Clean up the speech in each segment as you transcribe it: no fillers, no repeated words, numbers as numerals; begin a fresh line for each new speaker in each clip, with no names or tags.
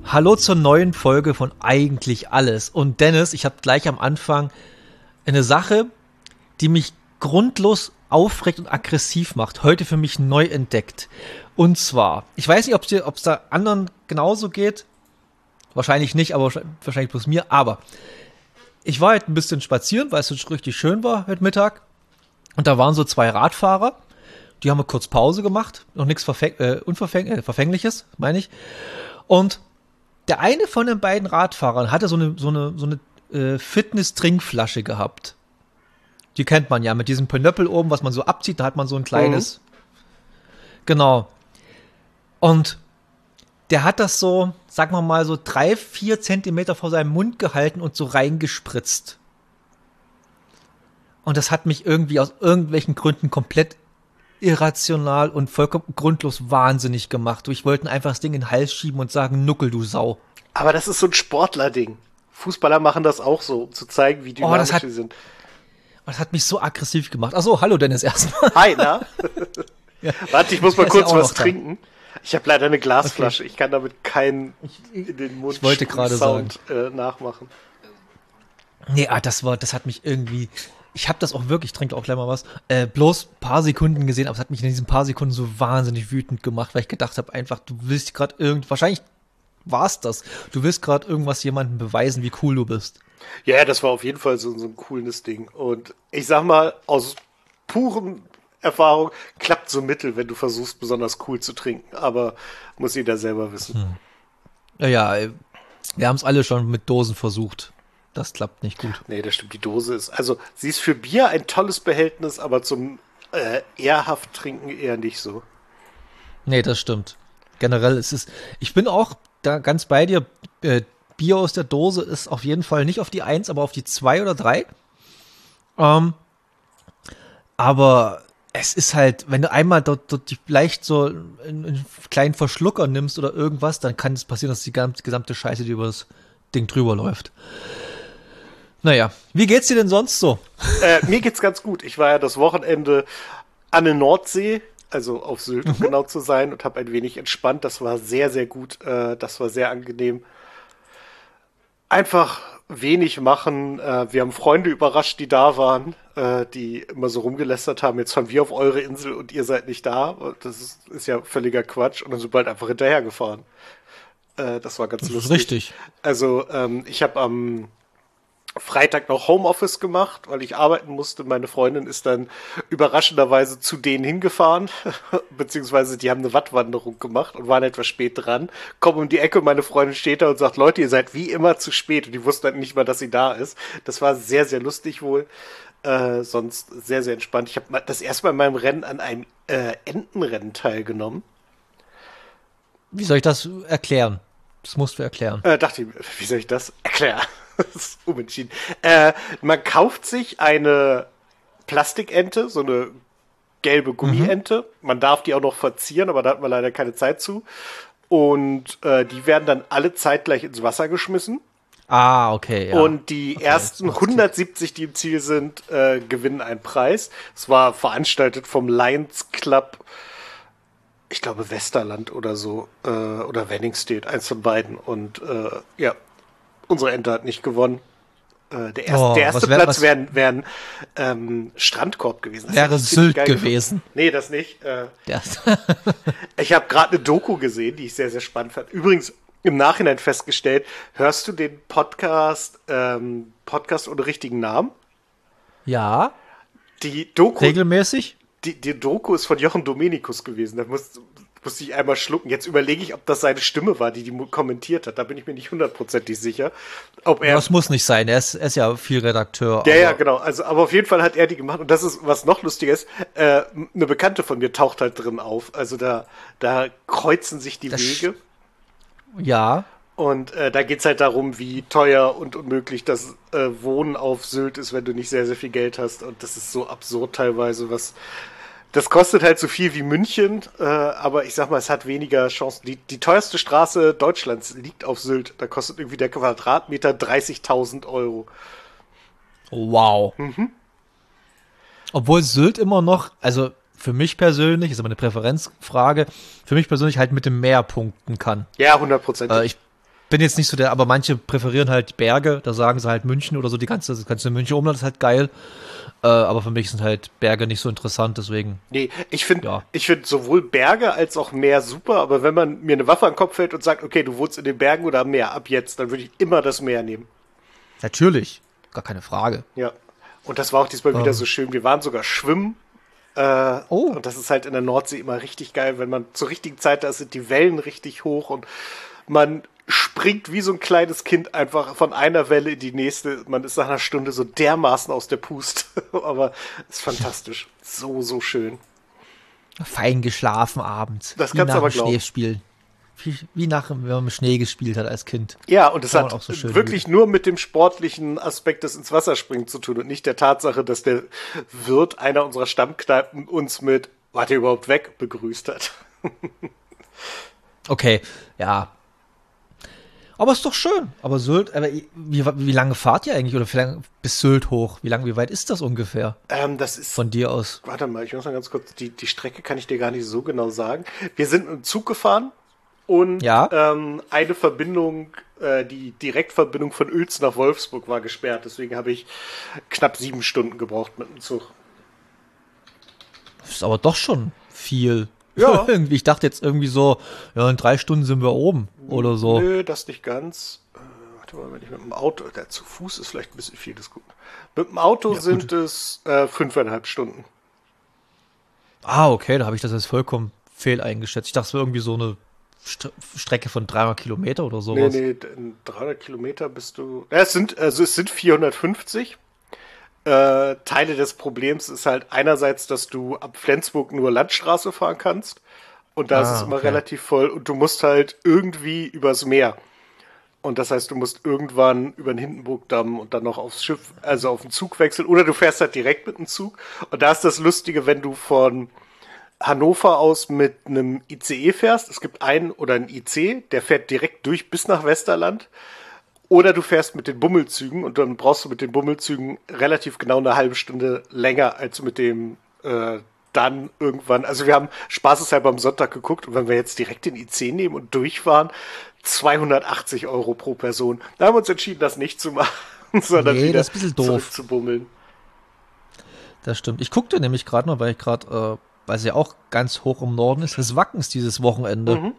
Hallo zur neuen Folge von Eigentlich Alles. Und Dennis, ich habe gleich am Anfang eine Sache, die mich grundlos aufregt und aggressiv macht, heute für mich neu entdeckt. Und zwar, ich weiß nicht, ob es da anderen genauso geht. Wahrscheinlich nicht, aber wahrscheinlich bloß mir. Aber ich war halt ein bisschen spazieren, weil es so richtig schön war heute Mittag. Und da waren so zwei Radfahrer. Die haben kurz Pause gemacht. Noch nichts Verfängliches, meine ich. Und der eine von den beiden Radfahrern hatte so eine Fitness-Trinkflasche gehabt. Die kennt man ja, mit diesem Pinöppel oben, was man so abzieht, da hat man so ein kleines. Genau. Und der hat das so, sagen wir mal, so 3-4 Zentimeter vor seinem Mund gehalten und so reingespritzt. Und das hat mich irgendwie aus irgendwelchen Gründen komplett irrational und vollkommen grundlos wahnsinnig gemacht. Ich wollte einfach das Ding in den Hals schieben und sagen, Nuckel, du Sau.
Aber das ist so ein Sportler-Ding. Fußballer machen das auch so, um zu zeigen, wie dynamisch sie sind.
Das hat mich so aggressiv gemacht. Achso, hallo Dennis erstmal.
Hi, na?
Ja.
Warte, ich muss mal kurz was trinken. Ich habe leider eine Glasflasche. Okay. Ich kann damit keinen in den Mund
ich wollte gerade
Sound nachmachen.
Nee, das hat mich irgendwie... Ich habe das auch wirklich, ich trinke auch gleich mal was, bloß ein paar Sekunden gesehen, aber es hat mich in diesen paar Sekunden so wahnsinnig wütend gemacht, weil ich gedacht habe, einfach, du willst gerade wahrscheinlich war es das, du willst gerade irgendwas jemandem beweisen, wie cool du bist.
Ja, das war auf jeden Fall so ein cooles Ding. Und ich sag mal, aus purem Erfahrung klappt so mittel, wenn du versuchst, besonders cool zu trinken, aber muss jeder selber wissen.
Ja, wir haben es alle schon mit Dosen versucht. Das klappt nicht gut.
Nee, das stimmt. Die Dose sie ist für Bier ein tolles Behältnis, aber zum ehrhaft trinken eher nicht so.
Nee, das stimmt. Generell ich bin auch da ganz bei dir. Bier aus der Dose ist auf jeden Fall nicht auf die 1, aber auf die 2 oder 3. Aber es ist halt, wenn du einmal dort vielleicht so einen kleinen Verschlucker nimmst oder irgendwas, dann kann es passieren, dass die gesamte Scheiße, die über das Ding drüber läuft. Naja, wie geht's dir denn sonst so?
Mir geht's ganz gut. Ich war ja das Wochenende an der Nordsee, also auf Sylt, um genau zu sein, und habe ein wenig entspannt. Das war sehr, sehr gut. Das war sehr angenehm. Einfach wenig machen. Wir haben Freunde überrascht, die da waren, die immer so rumgelästert haben, jetzt fahren wir auf eure Insel und ihr seid nicht da. Das ist ja völliger Quatsch. Und dann sind wir halt einfach hinterhergefahren. Das war ganz lustig. Das ist
richtig.
Also ich habe am Freitag noch Homeoffice gemacht, weil ich arbeiten musste. Meine Freundin ist dann überraschenderweise zu denen hingefahren, beziehungsweise die haben eine Wattwanderung gemacht und waren etwas spät dran. Kommen um die Ecke und meine Freundin steht da und sagt, Leute, ihr seid wie immer zu spät. Und die wussten halt nicht mal, dass sie da ist. Das war sehr, sehr lustig wohl. Sonst sehr, sehr entspannt. Ich habe das erste Mal in meinem Rennen an einem Entenrennen teilgenommen.
Wie soll ich das erklären? Das musst du erklären.
Dachte ich, wie soll ich das erklären? Das ist unentschieden. Man kauft sich eine Plastikente, so eine gelbe Gummiente. Man darf die auch noch verzieren, aber da hat man leider keine Zeit zu. Und die werden dann alle zeitgleich ins Wasser geschmissen.
Ah, okay. Ja.
Und die ersten 170, die im Ziel sind, gewinnen einen Preis. Es war veranstaltet vom Lions Club, ich glaube Westerland oder so, oder Wenningstedt, eins von beiden. Und ja, unsere Ente hat nicht gewonnen. Der erste Platz wäre Strandkorb gewesen.
Wäre Sylt gewesen.
Nee, das nicht. Ich habe gerade eine Doku gesehen, die ich sehr, sehr spannend fand. Übrigens im Nachhinein festgestellt, hörst du den Podcast ohne richtigen Namen?
Ja.
Die Doku.
Regelmäßig?
Die Doku ist von Jochen Dominikus gewesen. Da musste ich einmal schlucken. Jetzt überlege ich, ob das seine Stimme war, die kommentiert hat. Da bin ich mir nicht 100% sicher.
Das muss nicht sein. Er ist ja viel Redakteur.
Ja, genau. Also, aber auf jeden Fall hat er die gemacht. Und das ist, was noch lustiger ist, eine Bekannte von mir taucht halt drin auf. Also da kreuzen sich die Wege.
Ja. Und
da geht's halt darum, wie teuer und unmöglich das Wohnen auf Sylt ist, wenn du nicht sehr, sehr viel Geld hast. Und das ist so absurd teilweise, das kostet halt so viel wie München, aber ich sag mal, es hat weniger Chancen. Die teuerste Straße Deutschlands liegt auf Sylt. Da kostet irgendwie der Quadratmeter 30.000 Euro.
Wow. Obwohl Sylt immer noch, also für mich persönlich, ist aber eine Präferenzfrage, für mich persönlich halt mit dem Meer punkten kann.
Ja, 100%.
bin jetzt nicht so aber manche präferieren halt Berge, da sagen sie halt München oder so, das ganze München Umland ist halt geil. Aber für mich sind halt Berge nicht so interessant, deswegen.
Nee, ich finde sowohl Berge als auch Meer super, aber wenn man mir eine Waffe an den Kopf hält und sagt, okay, du wohnst in den Bergen oder am Meer, ab jetzt, dann würde ich immer das Meer nehmen.
Natürlich, gar keine Frage.
Ja, und das war auch diesmal wieder so schön. Wir waren sogar schwimmen. Und das ist halt in der Nordsee immer richtig geil, wenn man zur richtigen Zeit da ist, sind die Wellen richtig hoch und man springt wie so ein kleines Kind einfach von einer Welle in die nächste. Man ist nach einer Stunde so dermaßen aus der Puste. Aber ist fantastisch. So, so schön.
Fein geschlafen abends.
Das kannst du aber glauben.
Schneespielen. Wie nach, wenn man mit Schnee gespielt hat als Kind.
Ja, und es hat
auch so
wirklich nur mit dem sportlichen Aspekt des ins Wasser springen zu tun und nicht der Tatsache, dass der Wirt einer unserer Stammkneipen uns mit "Wart ihr überhaupt weg?" begrüßt hat.
Okay, ja. Aber ist doch schön. Aber Sylt, wie lange fahrt ihr eigentlich? Oder wie lange bis Sylt hoch? Wie weit ist das ungefähr?
Das ist
von dir aus.
Warte mal, ich muss mal ganz kurz, die Strecke kann ich dir gar nicht so genau sagen. Wir sind im Zug gefahren und eine Verbindung, die Direktverbindung von Uelzen nach Wolfsburg war gesperrt. Deswegen habe ich knapp 7 Stunden gebraucht mit dem Zug.
Das ist aber doch schon viel.
Ja.
Irgendwie, ich dachte jetzt irgendwie so, ja, in 3 Stunden sind wir oben oder so.
Nö, das nicht ganz. Warte mal, wenn ich mit dem Auto, zu Fuß ist vielleicht ein bisschen viel, das gut. Mit dem Auto sind es 5,5 Stunden.
Ah, okay, da habe ich das jetzt vollkommen fehl eingeschätzt. Ich dachte, es wäre irgendwie so eine Strecke von 300 Kilometer oder sowas.
Nee, in 300 Kilometer bist du. Ja, es sind 450. Teile des Problems ist halt einerseits, dass du ab Flensburg nur Landstraße fahren kannst und da ist es immer relativ voll und du musst halt irgendwie übers Meer. Und das heißt, du musst irgendwann über den Hindenburgdamm und dann noch aufs Schiff, also auf den Zug wechseln oder du fährst halt direkt mit dem Zug. Und da ist das Lustige, wenn du von Hannover aus mit einem ICE fährst. Es gibt einen oder einen IC, der fährt direkt durch bis nach Westerland. Oder du fährst mit den Bummelzügen und dann brauchst du mit den Bummelzügen relativ genau eine halbe Stunde länger als mit dem dann irgendwann. Also wir haben spaßeshalber am Sonntag geguckt und wenn wir jetzt direkt den IC nehmen und durchfahren, 280 € pro Person. Da haben wir uns entschieden, das nicht zu machen, sondern wieder
das ist ein bisschen doof
zu bummeln.
Das stimmt. Ich guckte nämlich gerade mal, weil es ja auch ganz hoch im Norden ist, des Wackens dieses Wochenende.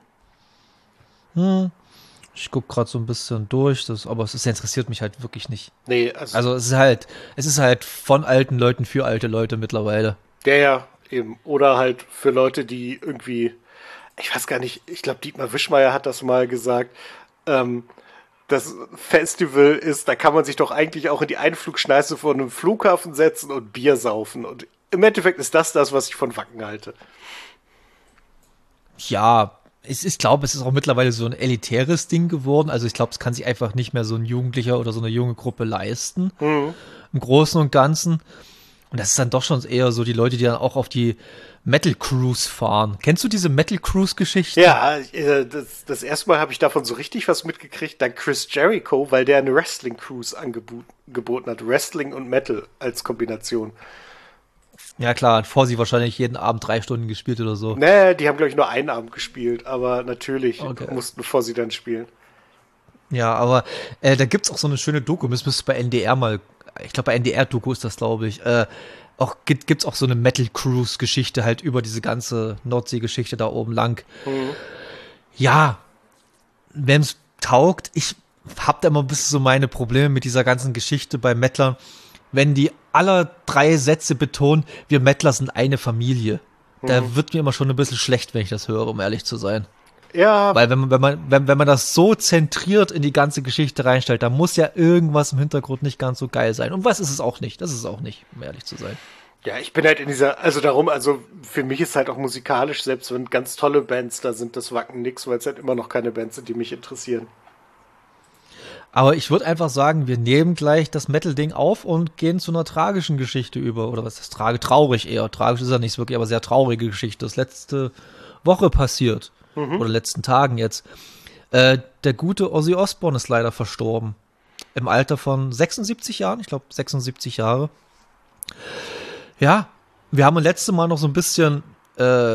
Ich gucke gerade so ein bisschen durch, aber es interessiert mich halt wirklich nicht.
Nee,
also es ist halt von alten Leuten für alte Leute mittlerweile.
Ja, eben. Oder halt für Leute, die irgendwie, ich weiß gar nicht, ich glaube Dietmar Wischmeier hat das mal gesagt, das Festival ist, da kann man sich doch eigentlich auch in die Einflugschneise von einem Flughafen setzen und Bier saufen. Und im Endeffekt ist das, was ich von Wacken halte.
Ja, ich glaube, es ist auch mittlerweile so ein elitäres Ding geworden. Also ich glaube, es kann sich einfach nicht mehr so ein Jugendlicher oder so eine junge Gruppe leisten. Im Großen und Ganzen. Und das ist dann doch schon eher so die Leute, die dann auch auf die Metal Cruise fahren. Kennst du diese Metal Cruise Geschichte?
Ja, das erste Mal habe ich davon so richtig was mitgekriegt, dank Chris Jericho, weil der eine Wrestling Cruise angeboten hat. Wrestling und Metal als Kombination.
Ja klar, hat vor sie wahrscheinlich jeden Abend 3 Stunden gespielt oder so.
Nee, die haben glaube ich nur einen Abend gespielt, aber natürlich mussten vor sie dann spielen.
Ja, aber da gibt's auch so eine schöne Doku, das müsste bei NDR mal, ich glaube bei NDR-Doku ist das, glaube ich, gibt's auch so eine Metal-Cruise-Geschichte halt über diese ganze Nordsee-Geschichte da oben lang. Ja, wem's taugt, ich hab da immer ein bisschen so meine Probleme mit dieser ganzen Geschichte bei Mettlern, wenn die aller 3 Sätze betonen, wir Mettler sind eine Familie. Da wird mir immer schon ein bisschen schlecht, wenn ich das höre, um ehrlich zu sein.
Ja.
Weil wenn man das so zentriert in die ganze Geschichte reinstellt, da muss ja irgendwas im Hintergrund nicht ganz so geil sein. Und was ist es auch nicht? Das ist es auch nicht, um ehrlich zu sein.
Ja, ich bin halt in dieser, also für mich ist halt auch musikalisch, selbst wenn ganz tolle Bands da sind, das Wacken nix, weil es halt immer noch keine Bands sind, die mich interessieren.
Aber ich würde einfach sagen, wir nehmen gleich das Metal-Ding auf und gehen zu einer tragischen Geschichte über. Oder was ist traurig eher. Tragisch ist ja nicht wirklich, aber sehr traurige Geschichte. Das letzte Woche passiert. Oder letzten Tagen jetzt. Der gute Ozzy Osbourne ist leider verstorben. Im Alter von 76 Jahren. Ich glaube 76 Jahre. Ja, wir haben das letzte Mal noch so ein bisschen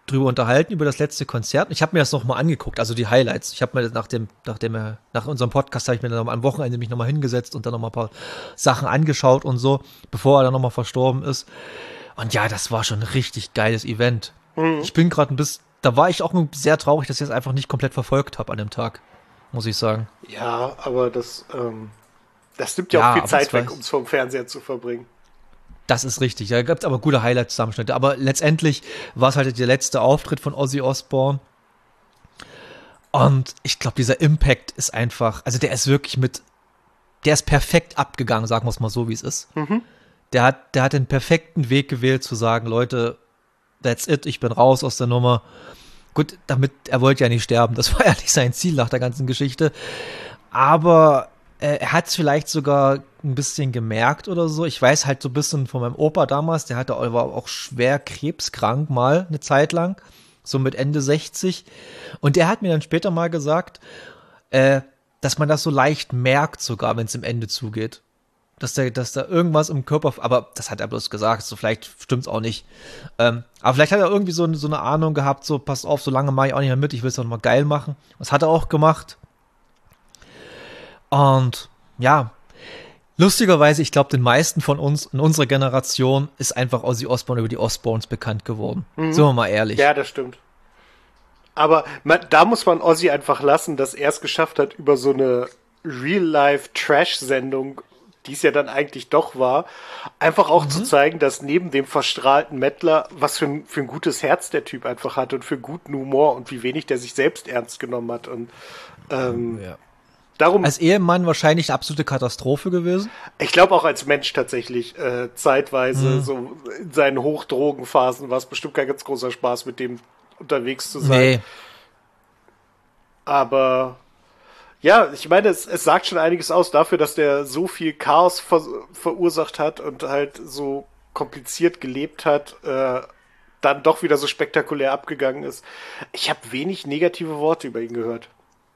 drüber unterhalten, über das letzte Konzert. Ich habe mir das nochmal angeguckt, also die Highlights. Ich habe mir nach unserem Podcast habe ich mir dann am Wochenende mich nochmal hingesetzt und dann nochmal ein paar Sachen angeschaut und so, bevor er dann nochmal verstorben ist. Und ja, das war schon ein richtig geiles Event. Ich bin gerade da war ich auch sehr traurig, dass ich das einfach nicht komplett verfolgt habe an dem Tag, muss ich sagen.
Ja, aber das nimmt ja auch viel Zeit weg, um es vom Fernseher zu verbringen.
Das ist richtig. Da gab es aber gute Highlight-Zusammenschnitte. Aber letztendlich war es halt der letzte Auftritt von Ozzy Osbourne. Und ich glaube, dieser Impact ist einfach, also der ist wirklich der ist perfekt abgegangen, sagen wir es mal so, wie es ist. Der hat den perfekten Weg gewählt, zu sagen, Leute, that's it, ich bin raus aus der Nummer. Gut, er wollte ja nicht sterben, das war ja nicht sein Ziel nach der ganzen Geschichte. Aber er hat es vielleicht sogar ein bisschen gemerkt oder so. Ich weiß halt so ein bisschen von meinem Opa damals, war auch schwer krebskrank mal eine Zeit lang, so mit Ende 60. Und der hat mir dann später mal gesagt, dass man das so leicht merkt sogar, wenn es im Ende zugeht. Dass da irgendwas im Körper, aber das hat er bloß gesagt, so vielleicht stimmt's auch nicht. Aber vielleicht hat er irgendwie so eine Ahnung gehabt, so passt auf, so lange mache ich auch nicht mehr mit, ich will es doch mal geil machen. Das hat er auch gemacht. Und ja, lustigerweise, ich glaube, den meisten von uns in unserer Generation ist einfach Ozzy Osbourne über die Osbournes bekannt geworden. Sind wir mal ehrlich.
Ja, das stimmt. Aber da muss man Ozzy einfach lassen, dass er es geschafft hat, über so eine Real-Life-Trash-Sendung, die es ja dann eigentlich doch war, einfach auch zu zeigen, dass neben dem verstrahlten Mettler, was für ein gutes Herz der Typ einfach hat und für guten Humor und wie wenig der sich selbst ernst genommen hat. Und darum,
als Ehemann wahrscheinlich eine absolute Katastrophe gewesen.
ich glaube auch als Mensch tatsächlich zeitweise, so in seinen Hochdrogenphasen war es bestimmt kein ganz großer Spaß, mit dem unterwegs zu sein.
Nee.
Aber ja, ich meine, es sagt schon einiges aus dafür, dass der so viel Chaos verursacht hat und halt so kompliziert gelebt hat, dann doch wieder so spektakulär abgegangen ist. Ich habe wenig negative Worte über ihn gehört.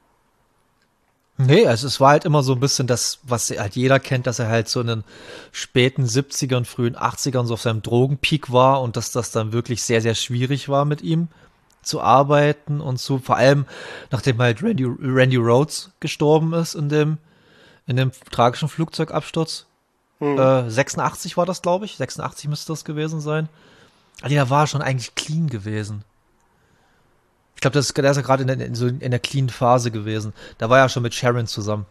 Nee, also es war halt immer so ein bisschen das, was halt jeder kennt, dass er halt so in den späten 70ern, frühen 80ern so auf seinem Drogenpeak war und dass das dann wirklich sehr, sehr schwierig war mit ihm zu arbeiten und vor allem nachdem halt Randy Rhoads gestorben ist in dem tragischen Flugzeugabsturz. 86 war das, glaube ich. 86 müsste das gewesen sein. Also der war schon eigentlich clean gewesen. Ich glaube, der ist ja gerade in der clean Phase gewesen. Da war er schon mit Sharon zusammen.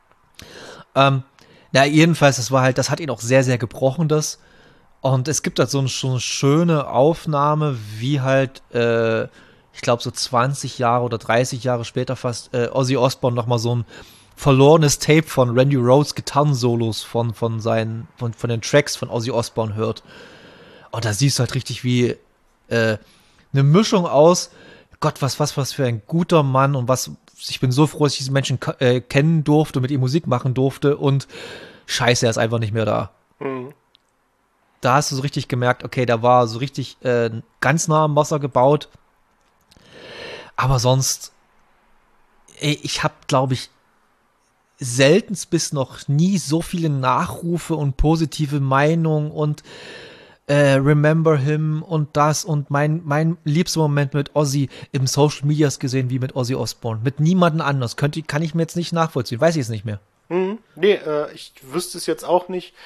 Jedenfalls, das hat ihn auch sehr, sehr gebrochen, das. Und es gibt halt so eine schöne Aufnahme, wie halt, ich glaube, so 20 Jahre oder 30 Jahre später fast, Ozzy Osbourne nochmal so ein verlorenes Tape von Randy Rhoads Gitarrensolos von den Tracks von Ozzy Osbourne hört. Und da siehst du halt richtig wie eine Mischung aus, Gott, was für ein guter Mann und ich bin so froh, dass ich diesen Menschen kennen durfte und mit ihm Musik machen durfte und scheiße, er ist einfach nicht mehr da. Da hast du so richtig gemerkt, okay, da war so richtig ganz nah am Wasser gebaut. Aber sonst, ich habe, glaube ich, seltenst bis noch nie so viele Nachrufe und positive Meinungen und Remember Him und das und mein liebster Moment mit Ozzy im Social Medias gesehen wie mit Ozzy Osbourne. Mit niemandem anders. Kann ich mir jetzt nicht nachvollziehen. Weiß ich es nicht mehr.
Nee, ich wüsste es jetzt auch nicht.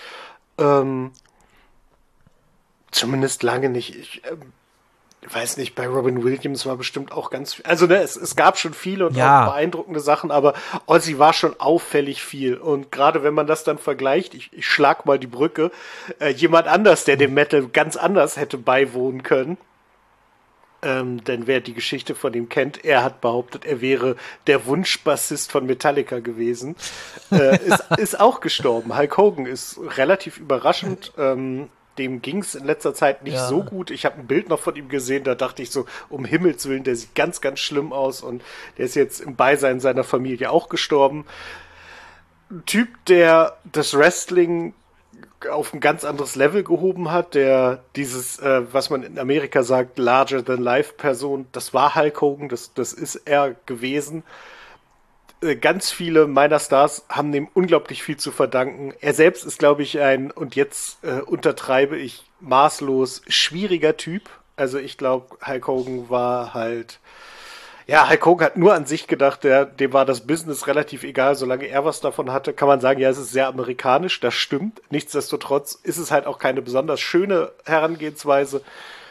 Zumindest lange nicht. Ich weiß nicht, bei Robin Williams war bestimmt auch ganz viel. Also es gab schon viele und auch beeindruckende Sachen, aber Ozzy war schon auffällig viel. Und gerade wenn man das dann vergleicht, ich schlag mal die Brücke, jemand anders, der dem Metal ganz anders hätte beiwohnen können, denn wer die Geschichte von ihm kennt, er hat behauptet, er wäre der Wunschbassist von Metallica gewesen, ist auch gestorben. Hulk Hogan ist relativ überraschend, dem ging es in letzter Zeit nicht so gut. Ich habe ein Bild noch von ihm gesehen, da dachte ich so, um Himmels Willen, der sieht ganz, ganz schlimm aus und der ist jetzt im Beisein seiner Familie auch gestorben. Ein Typ, der das Wrestling auf ein ganz anderes Level gehoben hat, der dieses, was man in Amerika sagt, Larger-than-Life-Person, das war Hulk Hogan, das ist er gewesen. Ganz viele meiner Stars haben dem unglaublich viel zu verdanken. Er selbst ist, glaube ich, und jetzt untertreibe ich maßlos, schwieriger Typ. Also ich glaube, Hulk Hogan war halt, ja, Hulk Hogan hat nur an sich gedacht, dem war das Business relativ egal, solange er was davon hatte, kann man sagen, ja, es ist sehr amerikanisch, das stimmt. Nichtsdestotrotz ist es halt auch keine besonders schöne Herangehensweise.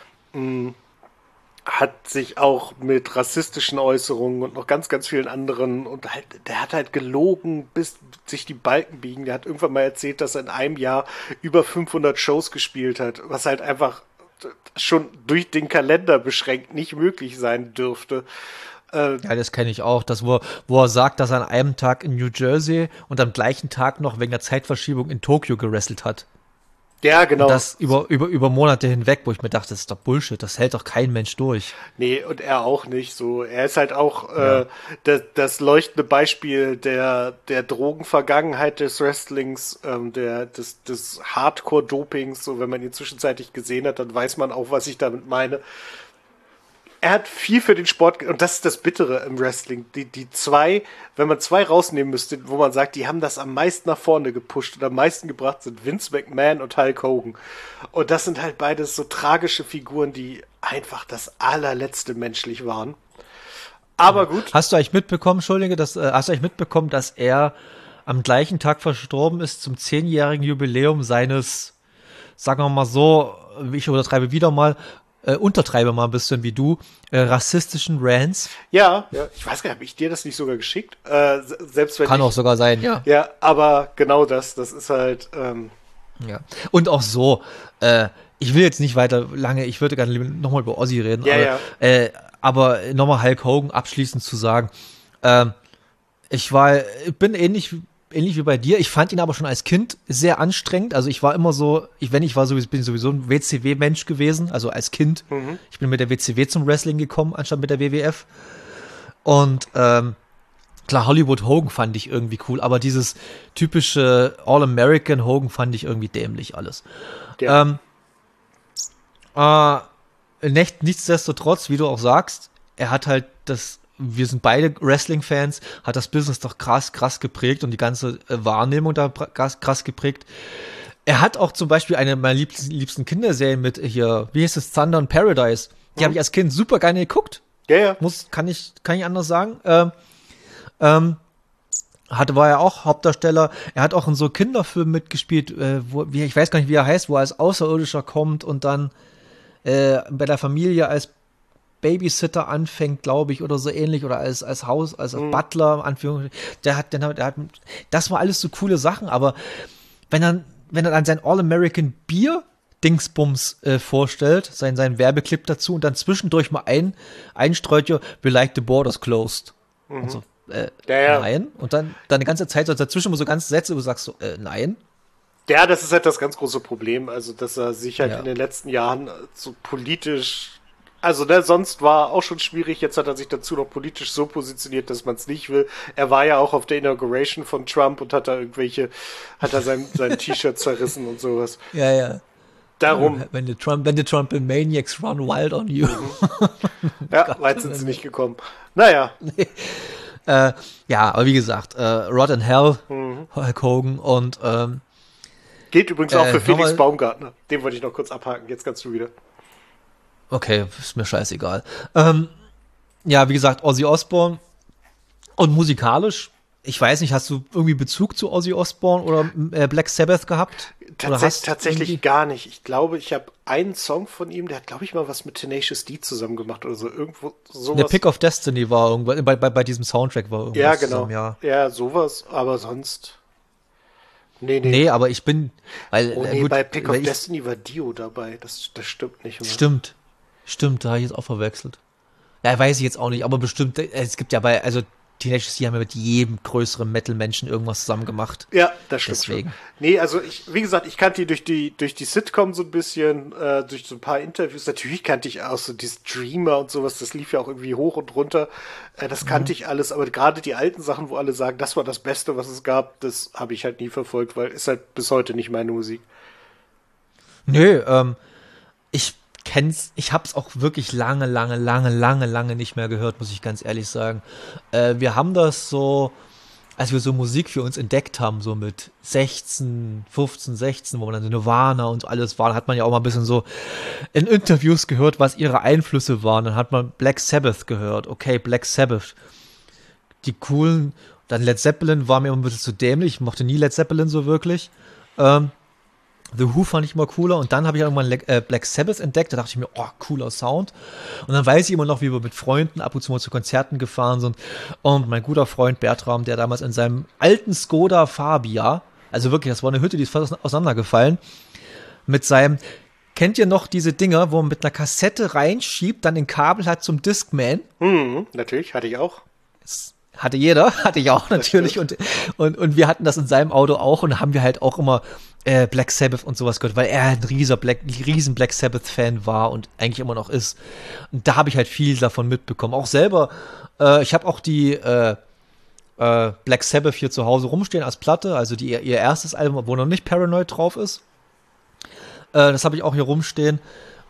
Hat sich auch mit rassistischen Äußerungen und noch ganz, ganz vielen anderen und halt, der hat halt gelogen, bis sich die Balken biegen. Der hat irgendwann mal erzählt, dass er in einem Jahr über 500 Shows gespielt hat, was halt einfach schon durch den Kalender beschränkt nicht möglich sein dürfte.
Ja, das kenne ich auch. Das, wo er sagt, dass er an einem Tag in New Jersey und am gleichen Tag noch wegen der Zeitverschiebung in Tokio gewrestelt hat.
Ja, genau.
Und das über Monate hinweg, wo ich mir dachte, das ist doch Bullshit, das hält doch kein Mensch durch.
Nee, und er auch nicht so. Er ist halt auch das leuchtende Beispiel der Drogenvergangenheit des Wrestlings, des Hardcore-Dopings. So, wenn man ihn zwischenzeitlich gesehen hat, dann weiß man auch, was ich damit meine. Er hat viel für den Sport, und das ist das Bittere im Wrestling. Die zwei, wenn man zwei rausnehmen müsste, wo man sagt, die haben das am meisten nach vorne gepusht und am meisten gebracht, sind Vince McMahon und Hulk Hogan. Und das sind halt beides so tragische Figuren, die einfach das allerletzte menschlich waren. Aber gut.
Hast du eigentlich mitbekommen, dass er am gleichen Tag verstorben ist zum 10-jährigen Jubiläum seines, sagen wir mal so, ich untertreibe mal ein bisschen wie du, rassistischen Rants?
Ja, ich weiß gar nicht, habe ich dir das nicht sogar geschickt? Selbst wenn
Kann auch sogar sein, ja.
Ja, aber genau das ist halt,
Ja. Und auch so, ich will jetzt nicht weiter lange, ich würde gerne nochmal über Ozzy reden, aber nochmal Hulk Hogan abschließend zu sagen, ich bin ähnlich wie bei dir. Ich fand ihn aber schon als Kind sehr anstrengend. Also ich war immer so, bin sowieso ein WCW-Mensch gewesen, also als Kind. Ich bin mit der WCW zum Wrestling gekommen, anstatt mit der WWF. Und klar, Hollywood Hogan fand ich irgendwie cool, aber dieses typische All-American Hogan fand ich irgendwie dämlich alles.
ja.
Nichtsdestotrotz, wie du auch sagst, er hat halt wir sind beide Wrestling-Fans, hat das Business doch krass geprägt und die ganze Wahrnehmung da krass geprägt. Er hat auch zum Beispiel eine meiner liebsten Kinderserien mit hier, wie heißt es, Thunder and Paradise. Die habe ich als Kind super gerne geguckt.
Ja.
Kann ich anders sagen. War er auch Hauptdarsteller. Er hat auch in so Kinderfilmen mitgespielt, ich weiß gar nicht, wie er heißt, wo er als Außerirdischer kommt und dann bei der Familie als Babysitter anfängt, glaube ich, oder so ähnlich, oder als Butler, Anführungszeichen. Das war alles so coole Sachen, aber wenn er an sein All-American Bier Dingsbums vorstellt, sein Werbeclip dazu und dann zwischendurch mal einstreut, ja, we like the borders closed. Und so, nein. Und dann die ganze Zeit so dazwischen so ganze Sätze, wo du sagst so, nein.
Ja, das ist halt das ganz große Problem, also dass er sich halt in den letzten Jahren so politisch, also sonst war auch schon schwierig, jetzt hat er sich dazu noch politisch so positioniert, dass man es nicht will. Er war ja auch auf der Inauguration von Trump und hat da sein T-Shirt zerrissen und sowas.
Ja.
Darum.
When the Trump Maniacs run wild on you.
Ja, weit sind sie nicht gekommen. Naja.
Ja, aber wie gesagt, Rod in Hell, Hulk Hogan und
gilt übrigens auch für Felix Baumgartner. Den wollte ich noch kurz abhaken. Jetzt kannst du wieder.
Okay, ist mir scheißegal. Ja, wie gesagt, Ozzy Osbourne und musikalisch, ich weiß nicht, hast du irgendwie Bezug zu Ozzy Osbourne oder Black Sabbath gehabt?
Tatsächlich gar nicht. Ich glaube, ich habe einen Song von ihm, der hat, glaube ich, mal was mit Tenacious D zusammen gemacht oder so. Irgendwo sowas.
Der Pick of Destiny war irgendwas, bei diesem Soundtrack war irgendwas.
Ja, genau.
Zusammen,
ja, sowas, aber sonst.
Nee, aber ich bin.
Bei Pick of Destiny war Dio dabei. Das stimmt nicht mehr.
Stimmt, da habe ich jetzt auch verwechselt. Ja, weiß ich jetzt auch nicht, aber bestimmt, es gibt ja Teenage D haben ja mit jedem größeren Metal-Menschen irgendwas zusammen gemacht.
Ja, das stimmt.
Deswegen.
Schon. Nee, also wie gesagt, ich kannte die durch die Sitcom so ein bisschen, durch so ein paar Interviews. Natürlich kannte ich auch so dieses Dreamer und sowas, das lief ja auch irgendwie hoch und runter. Das kannte ich alles, aber gerade die alten Sachen, wo alle sagen, das war das Beste, was es gab, das habe ich halt nie verfolgt, weil ist halt bis heute nicht meine Musik.
Nö, ich hab's auch wirklich lange nicht mehr gehört, muss ich ganz ehrlich sagen. Wir haben das so als wir so Musik für uns entdeckt haben, so mit 16, 15, 16, wo man dann so Nirvana und alles war, hat man ja auch mal ein bisschen so in Interviews gehört, was ihre Einflüsse waren. Dann hat man Black Sabbath gehört. Okay, Black Sabbath. Die coolen, dann Led Zeppelin war mir immer ein bisschen zu dämlich. Ich mochte nie Led Zeppelin so wirklich. The Who fand ich immer cooler und dann habe ich irgendwann Black Sabbath entdeckt, da dachte ich mir, oh, cooler Sound. Und dann weiß ich immer noch, wie wir mit Freunden ab und zu mal zu Konzerten gefahren sind und mein guter Freund Bertram, der damals in seinem alten Skoda Fabia, also wirklich, das war eine Hütte, die ist fast auseinandergefallen, mit seinem, kennt ihr noch diese Dinger, wo man mit einer Kassette reinschiebt, dann ein Kabel hat zum Discman?
Natürlich, hatte ich auch.
Hatte jeder, hatte ich auch natürlich und wir hatten das in seinem Auto auch und haben wir halt auch immer Black Sabbath und sowas gehört, weil er ein riesen Black Sabbath Fan war und eigentlich immer noch ist. Und da habe ich halt viel davon mitbekommen. Auch selber, ich habe auch die Black Sabbath hier zu Hause rumstehen als Platte, also ihr erstes Album, wo noch nicht Paranoid drauf ist. Das habe ich auch hier rumstehen.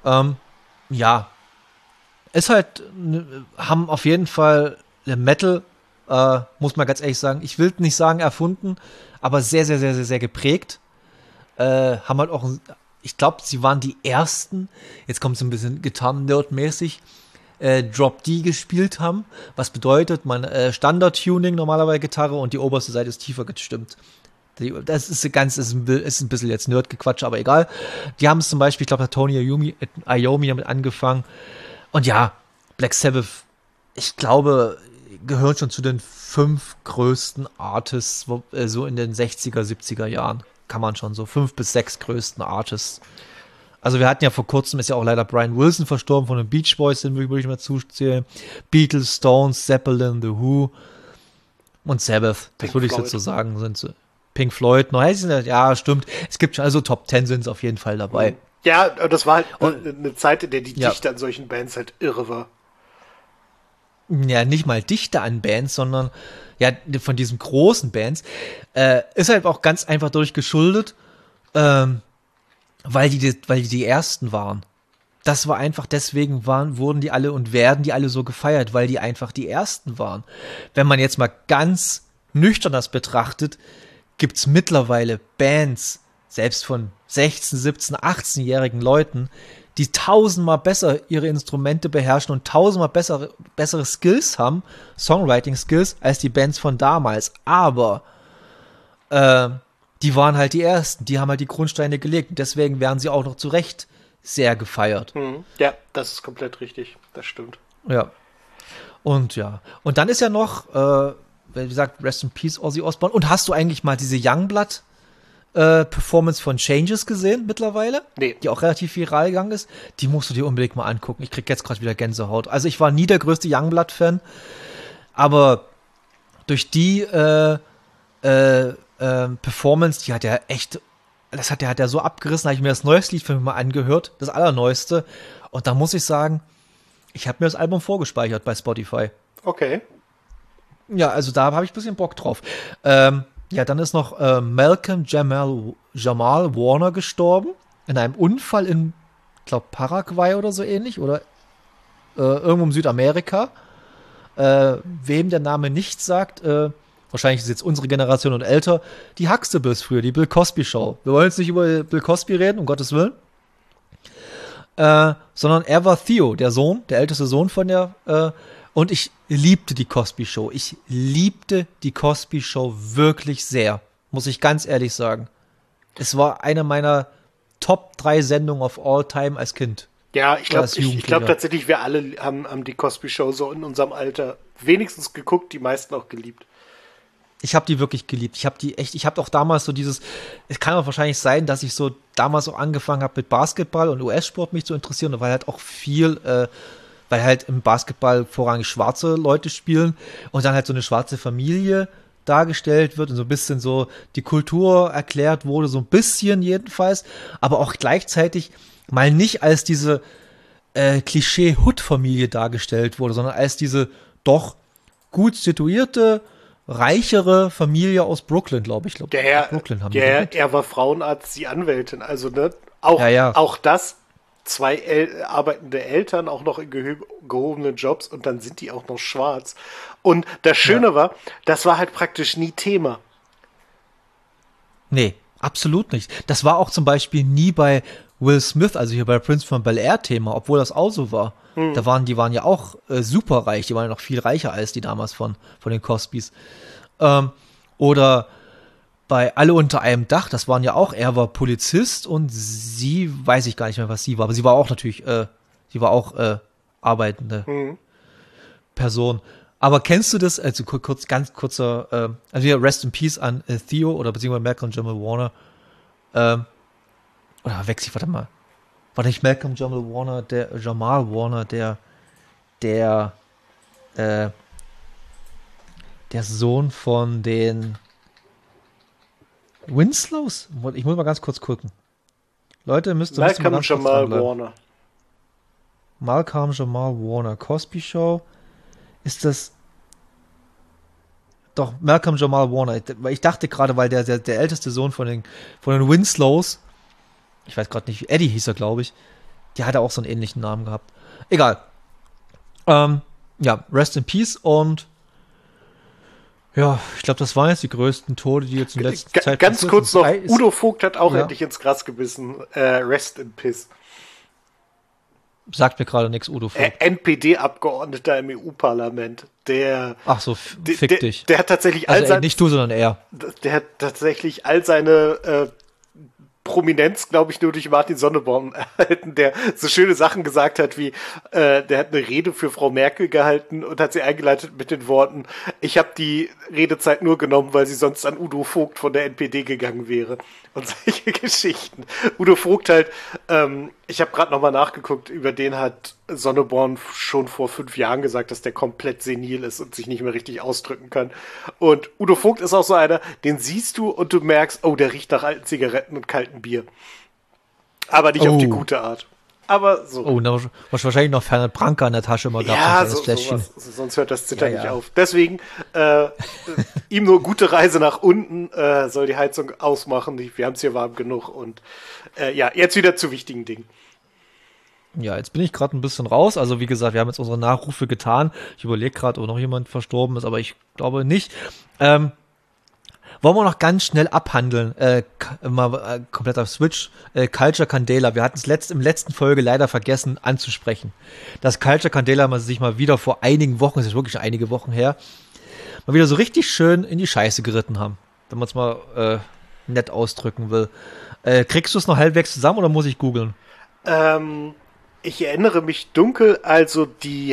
Ja, ist halt, haben auf jeden Fall Metal, muss man ganz ehrlich sagen, ich will nicht sagen erfunden, aber sehr, sehr, sehr, sehr, sehr geprägt. Haben halt auch, ich glaube, sie waren die ersten, jetzt kommt es ein bisschen Gitarren-Nerd-mäßig, Drop D gespielt haben, was bedeutet, man Standard-Tuning normalerweise Gitarre und die oberste Seite ist tiefer gestimmt. Das ist ein bisschen jetzt Nerd-Gequatsch, aber egal. Die haben es zum Beispiel, ich glaube, Tony Iommi damit angefangen. Und ja, Black Sabbath, ich glaube, gehören schon zu den 5 größten Artists, so in den 60er, 70er Jahren. Kann man schon so 5 bis 6 größten Artists. Also wir hatten ja vor kurzem, ist ja auch leider Brian Wilson verstorben von den Beach Boys, den würde ich mal zuzählen. Beatles, Stones, Zeppelin, The Who und Sabbath. Das würde ich jetzt so sagen, sind so. Pink Floyd, noch heißt es, ja, stimmt. Es gibt schon, also Top 10 sind es auf jeden Fall dabei.
Ja, das war halt eine Zeit, in der die Dichte an solchen Bands halt irre war.
Ja, nicht mal Dichte an Bands, sondern ja, von diesen großen Bands, ist halt auch ganz einfach dadurch geschuldet, weil die ersten waren. Das war einfach, deswegen wurden die alle und werden die alle so gefeiert, weil die einfach die ersten waren. Wenn man jetzt mal ganz nüchtern das betrachtet, gibt's mittlerweile Bands, selbst von 16, 17, 18-jährigen Leuten, die 1000-mal besser ihre Instrumente beherrschen und 1000-mal bessere Skills haben, Songwriting-Skills, als die Bands von damals. Aber die waren halt die Ersten, die haben halt die Grundsteine gelegt und deswegen werden sie auch noch zu Recht sehr gefeiert.
Ja, das ist komplett richtig, das stimmt.
Ja. Und dann ist ja noch, wie gesagt, Rest in Peace, Ozzy Osbourne. Und hast du eigentlich mal diese Youngblood Performance von Changes gesehen mittlerweile?
Nee.
Die auch relativ viral gegangen ist. Die musst du dir unbedingt mal angucken. Ich krieg jetzt gerade wieder Gänsehaut. Also ich war nie der größte Youngblood-Fan, aber durch die Performance, die hat ja echt, hat er so abgerissen, habe ich mir das neueste Lied von mir mal angehört, das allerneueste. Und da muss ich sagen, ich habe mir das Album vorgespeichert bei Spotify.
Okay.
Ja, also da habe ich ein bisschen Bock drauf. Ja, dann ist noch Malcolm Jamal Warner gestorben in einem Unfall in, ich glaube, Paraguay oder so ähnlich oder irgendwo in Südamerika. Wem der Name nichts sagt, wahrscheinlich ist es jetzt unsere Generation und älter, die Huxtables früher, die Bill Cosby Show. Wir wollen jetzt nicht über Bill Cosby reden, um Gottes Willen. Sondern er war Theo, der älteste Sohn von der und ich liebte die Cosby Show. Ich liebte die Cosby Show wirklich sehr, muss ich ganz ehrlich sagen. Es war eine meiner Top 3 Sendungen of all time als Kind.
Ja, ich glaube tatsächlich, wir alle haben die Cosby Show so in unserem Alter wenigstens geguckt, die meisten auch geliebt.
Ich habe die wirklich geliebt. Ich habe auch damals so es kann auch wahrscheinlich sein, dass ich so damals auch angefangen habe mit Basketball und US-Sport mich zu interessieren, weil halt auch weil halt im Basketball vorrangig schwarze Leute spielen und dann halt so eine schwarze Familie dargestellt wird und so ein bisschen so die Kultur erklärt wurde, so ein bisschen jedenfalls, aber auch gleichzeitig mal nicht als diese Klischee-Hood-Familie dargestellt wurde, sondern als diese doch gut situierte, reichere Familie aus Brooklyn, glaube ich.
Er war Frauenarzt, sie Anwältin, also ne, auch das 2 arbeitende Eltern, auch noch in gehobenen Jobs und dann sind die auch noch schwarz. Und das Schöne war, das war halt praktisch nie Thema.
Nee, absolut nicht. Das war auch zum Beispiel nie bei Will Smith, also hier bei Prince von Bel-Air Thema, obwohl das auch so war. Die waren ja auch super reich, die waren ja noch viel reicher als die damals von den Cosbys. Oder bei Alle unter einem Dach, das waren ja auch, er war Polizist und sie, weiß ich gar nicht mehr, was sie war, aber sie war auch natürlich, arbeitende Person. Aber kennst du das, also ganz kurzer, also hier Rest in Peace an Theo oder beziehungsweise Malcolm Jamal Warner, oder wechsel ich, warte mal. War nicht Malcolm Jamal Warner, der Sohn von den Winslows? Ich muss mal ganz kurz gucken. Leute, müsst mal
Malcolm
ganz kurz
Jamal
dranbleiben.
Warner.
Malcolm Jamal Warner, Cosby Show. Ist das doch Malcolm Jamal Warner? Ich dachte gerade, weil der älteste Sohn von den Winslows, ich weiß gerade nicht, Eddie hieß er, glaube ich, der hatte auch so einen ähnlichen Namen gehabt. Egal. Ja, Rest in Peace und ja, ich glaube, das waren jetzt die größten Tode, die jetzt in letzter Zeit
Ganz kurz noch, Udo Vogt hat auch
Ja.
endlich ins Gras gebissen. Rest in Piss.
Sagt mir gerade nichts, Udo Vogt.
NPD-Abgeordneter im EU-Parlament.
Ach so, fick dich.
Der hat tatsächlich
Also nicht du, sondern er.
der hat tatsächlich all seine Prominenz, glaube ich, nur durch Martin Sonneborn erhalten, der so schöne Sachen gesagt hat, wie der hat eine Rede für Frau Merkel gehalten und hat sie eingeleitet mit den Worten: Ich habe die Redezeit nur genommen, weil sie sonst an Udo Vogt von der NPD gegangen wäre. Und solche Geschichten. Udo Vogt halt, ich habe gerade nochmal nachgeguckt, über den hat Sonneborn schon vor 5 Jahren gesagt, dass der komplett senil ist und sich nicht mehr richtig ausdrücken kann. Und Udo Vogt ist auch so einer, den siehst du und du merkst, oh, der riecht nach alten Zigaretten und kaltem Bier. Aber nicht auf die gute Art. Aber so.
Oh, da was wahrscheinlich noch Fernand Branca in der Tasche immer gehabt.
Ja,
ein kleines Fläschchen.
sonst hört das Zittern
Ja,
nicht
ja.
auf. Deswegen ihm nur gute Reise nach unten, soll die Heizung ausmachen. Wir haben es hier warm genug und ja, jetzt wieder zu wichtigen Dingen.
Ja, jetzt bin ich gerade ein bisschen raus. Also wie gesagt, wir haben jetzt unsere Nachrufe getan. Ich überlege gerade, ob noch jemand verstorben ist, aber ich glaube nicht. Wollen wir noch ganz schnell abhandeln, kompletter Switch, Culture Candela. Wir hatten es im letzten Folge leider vergessen anzusprechen. Das Culture Candela man sich mal wieder vor einigen Wochen, es ist wirklich schon einige Wochen her, mal wieder so richtig schön in die Scheiße geritten haben. Wenn man es mal nett ausdrücken will. Kriegst du es noch halbwegs zusammen oder muss ich googeln?
Ich erinnere mich dunkel, also die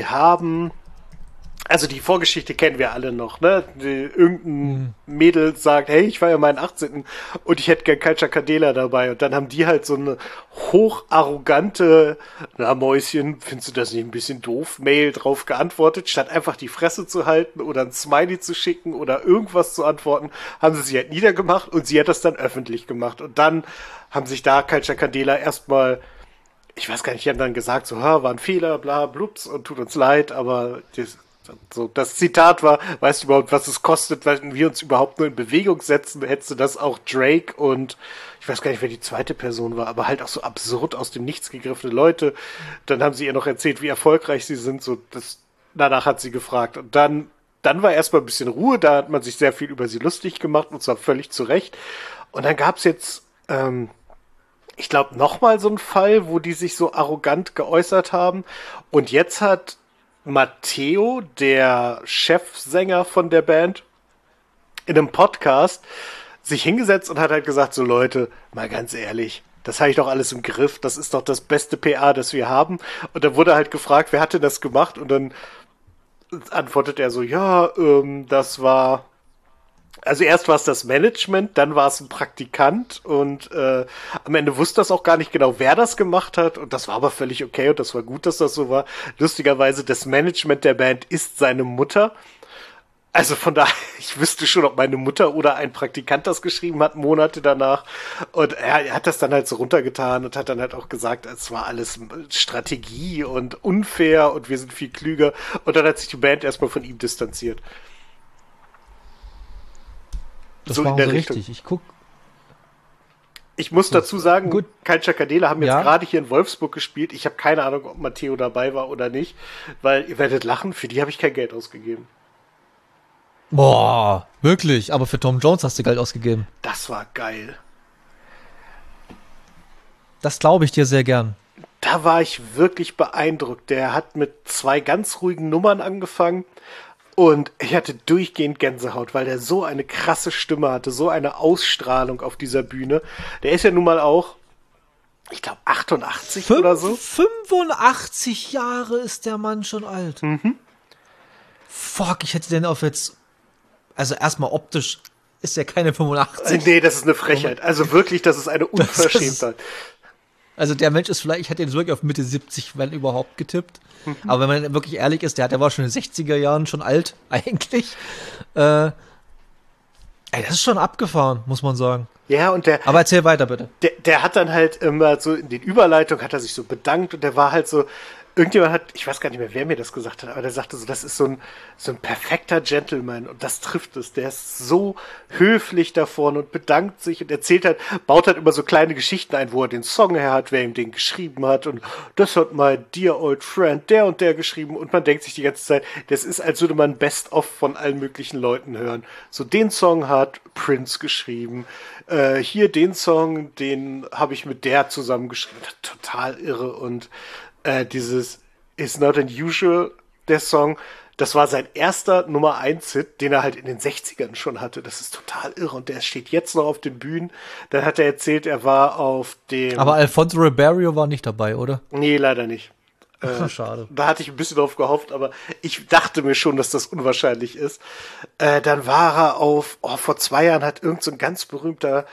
Vorgeschichte kennen wir alle noch, ne? Irgendein Mädel sagt, hey, ich feiere meinen 18. und ich hätte gern Culture Candela dabei. Und dann haben die halt so eine hocharrogante, na Mäuschen, findest du das nicht ein bisschen doof, Mail drauf geantwortet, statt einfach die Fresse zu halten oder ein Smiley zu schicken oder irgendwas zu antworten, haben sie sich halt niedergemacht und sie hat das dann öffentlich gemacht. Und dann haben sich da Culture Candela erstmal, ich weiß gar nicht, die haben dann gesagt, so, war ein Fehler, bla, blups, und tut uns leid, aber das Zitat war, weißt du überhaupt, was es kostet, wenn wir uns überhaupt nur in Bewegung setzen, hättest du das auch Drake und ich weiß gar nicht, wer die zweite Person war, aber halt auch so absurd aus dem Nichts gegriffene Leute. Dann haben sie ihr noch erzählt, wie erfolgreich sie sind, danach hat sie gefragt und dann war erstmal ein bisschen Ruhe, da hat man sich sehr viel über sie lustig gemacht und zwar völlig zu Recht. Und dann gab's jetzt, ich glaube, nochmal so einen Fall, wo die sich so arrogant geäußert haben und jetzt hat Matteo, der Chefsänger von der Band, in einem Podcast sich hingesetzt und hat halt gesagt, so Leute, mal ganz ehrlich, das habe ich doch alles im Griff, das ist doch das beste PA, das wir haben. Und dann wurde halt gefragt, wer hatte das gemacht? Und dann antwortet er so, ja, das war, also erst war es das Management, dann war es ein Praktikant und am Ende wusste das auch gar nicht genau, wer das gemacht hat und das war aber völlig okay und das war gut, dass das so war. Lustigerweise, das Management der Band ist seine Mutter. Also von daher, ich wüsste schon, ob meine Mutter oder ein Praktikant das geschrieben hat, Monate danach. Und er hat das dann halt so runtergetan und hat dann halt auch gesagt, es war alles Strategie und unfair und wir sind viel klüger. Und dann hat sich die Band erstmal von ihm distanziert.
Das
So
war
in der
so
Richtung.
richtig. Ich guck.
Ich muss dazu sagen,
Gut.
Kein Chakadela haben jetzt
Ja.
gerade hier in Wolfsburg gespielt. Ich habe keine Ahnung, ob Matteo dabei war oder nicht, weil ihr werdet lachen, für die habe ich kein Geld ausgegeben.
Boah, wirklich. Aber für Tom Jones hast du Geld ausgegeben.
Das war geil.
Das glaube ich dir sehr gern.
Da war ich wirklich beeindruckt. Der hat mit 2 ganz ruhigen Nummern angefangen und ich hatte durchgehend Gänsehaut, weil der so eine krasse Stimme hatte, so eine Ausstrahlung auf dieser Bühne. Der ist ja nun mal auch, ich glaube, 88 oder so.
85 Jahre ist der Mann schon alt. Fuck, ich hätte den auf jetzt. Also erstmal optisch ist er keine 85.
Nee, das ist eine Frechheit. Also wirklich, das ist eine Unverschämtheit.
Also der Mensch ist vielleicht, ich hätte ihn wirklich auf Mitte 70, wenn überhaupt, getippt. Aber wenn man wirklich ehrlich ist, der war schon in den 60er Jahren schon alt, eigentlich. Ey, das ist schon abgefahren, muss man sagen.
Ja, und
Aber erzähl weiter, bitte.
der hat dann halt immer so in den Überleitungen hat er sich so bedankt und der war halt so, irgendjemand hat, ich weiß gar nicht mehr, wer mir das gesagt hat, aber der sagte so, das ist so ein perfekter Gentleman und das trifft es. Der ist so höflich da vorne und bedankt sich und erzählt halt, baut halt immer so kleine Geschichten ein, wo er den Song her hat, wer ihm den geschrieben hat und das hat mein dear old friend der und der geschrieben und man denkt sich die ganze Zeit, das ist, als würde man Best-of von allen möglichen Leuten hören. So, den Song hat Prince geschrieben, hier den Song, den habe ich mit der zusammengeschrieben. Total irre und dieses It's Not Unusual, der Song, das war sein erster Nummer 1-Hit, den er halt in den 60ern schon hatte. Das ist total irre und der steht jetzt noch auf den Bühnen. Dann hat er erzählt, er war auf dem...
Aber Alfonso Ribeiro war nicht dabei, oder?
Nee, leider nicht.
Schade.
Da hatte ich ein bisschen drauf gehofft, aber ich dachte mir schon, dass das unwahrscheinlich ist. Dann war er vor 2 Jahren hat irgend so ein ganz berühmter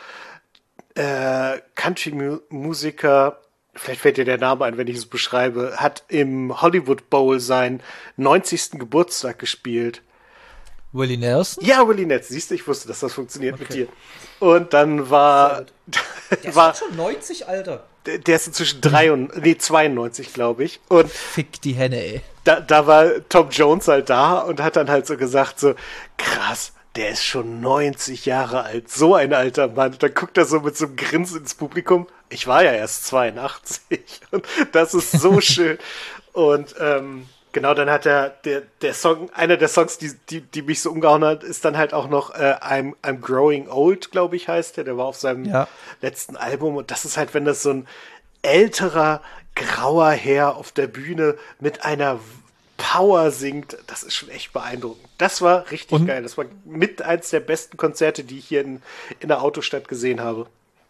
Country-Musiker, vielleicht fällt dir der Name ein, wenn ich es beschreibe, hat im Hollywood Bowl seinen 90. Geburtstag gespielt.
Willie Nelson?
Ja, Willie Nelson. Siehst du, ich wusste, dass das funktioniert mit dir. Und dann war...
Der ist schon 90, Alter.
Der ist inzwischen 92, glaube ich. Und
Fick die Henne, ey.
da war Tom Jones halt da und hat dann halt so gesagt, so, krass, der ist schon 90 Jahre alt, so ein alter Mann. Dann guckt er so mit so einem Grinsen ins Publikum. Ich war ja erst 82 und das ist so schön. Und genau, dann hat der Song, einer der Songs, die mich so umgehauen hat, ist dann halt auch noch I'm Growing Old, glaube ich, heißt der. Der war auf seinem letzten Album und das ist halt, wenn das so ein älterer, grauer Herr auf der Bühne mit einer Power singt, das ist schon echt beeindruckend. Das war richtig geil. Das war mit eins der besten Konzerte, die ich hier in der Autostadt gesehen habe.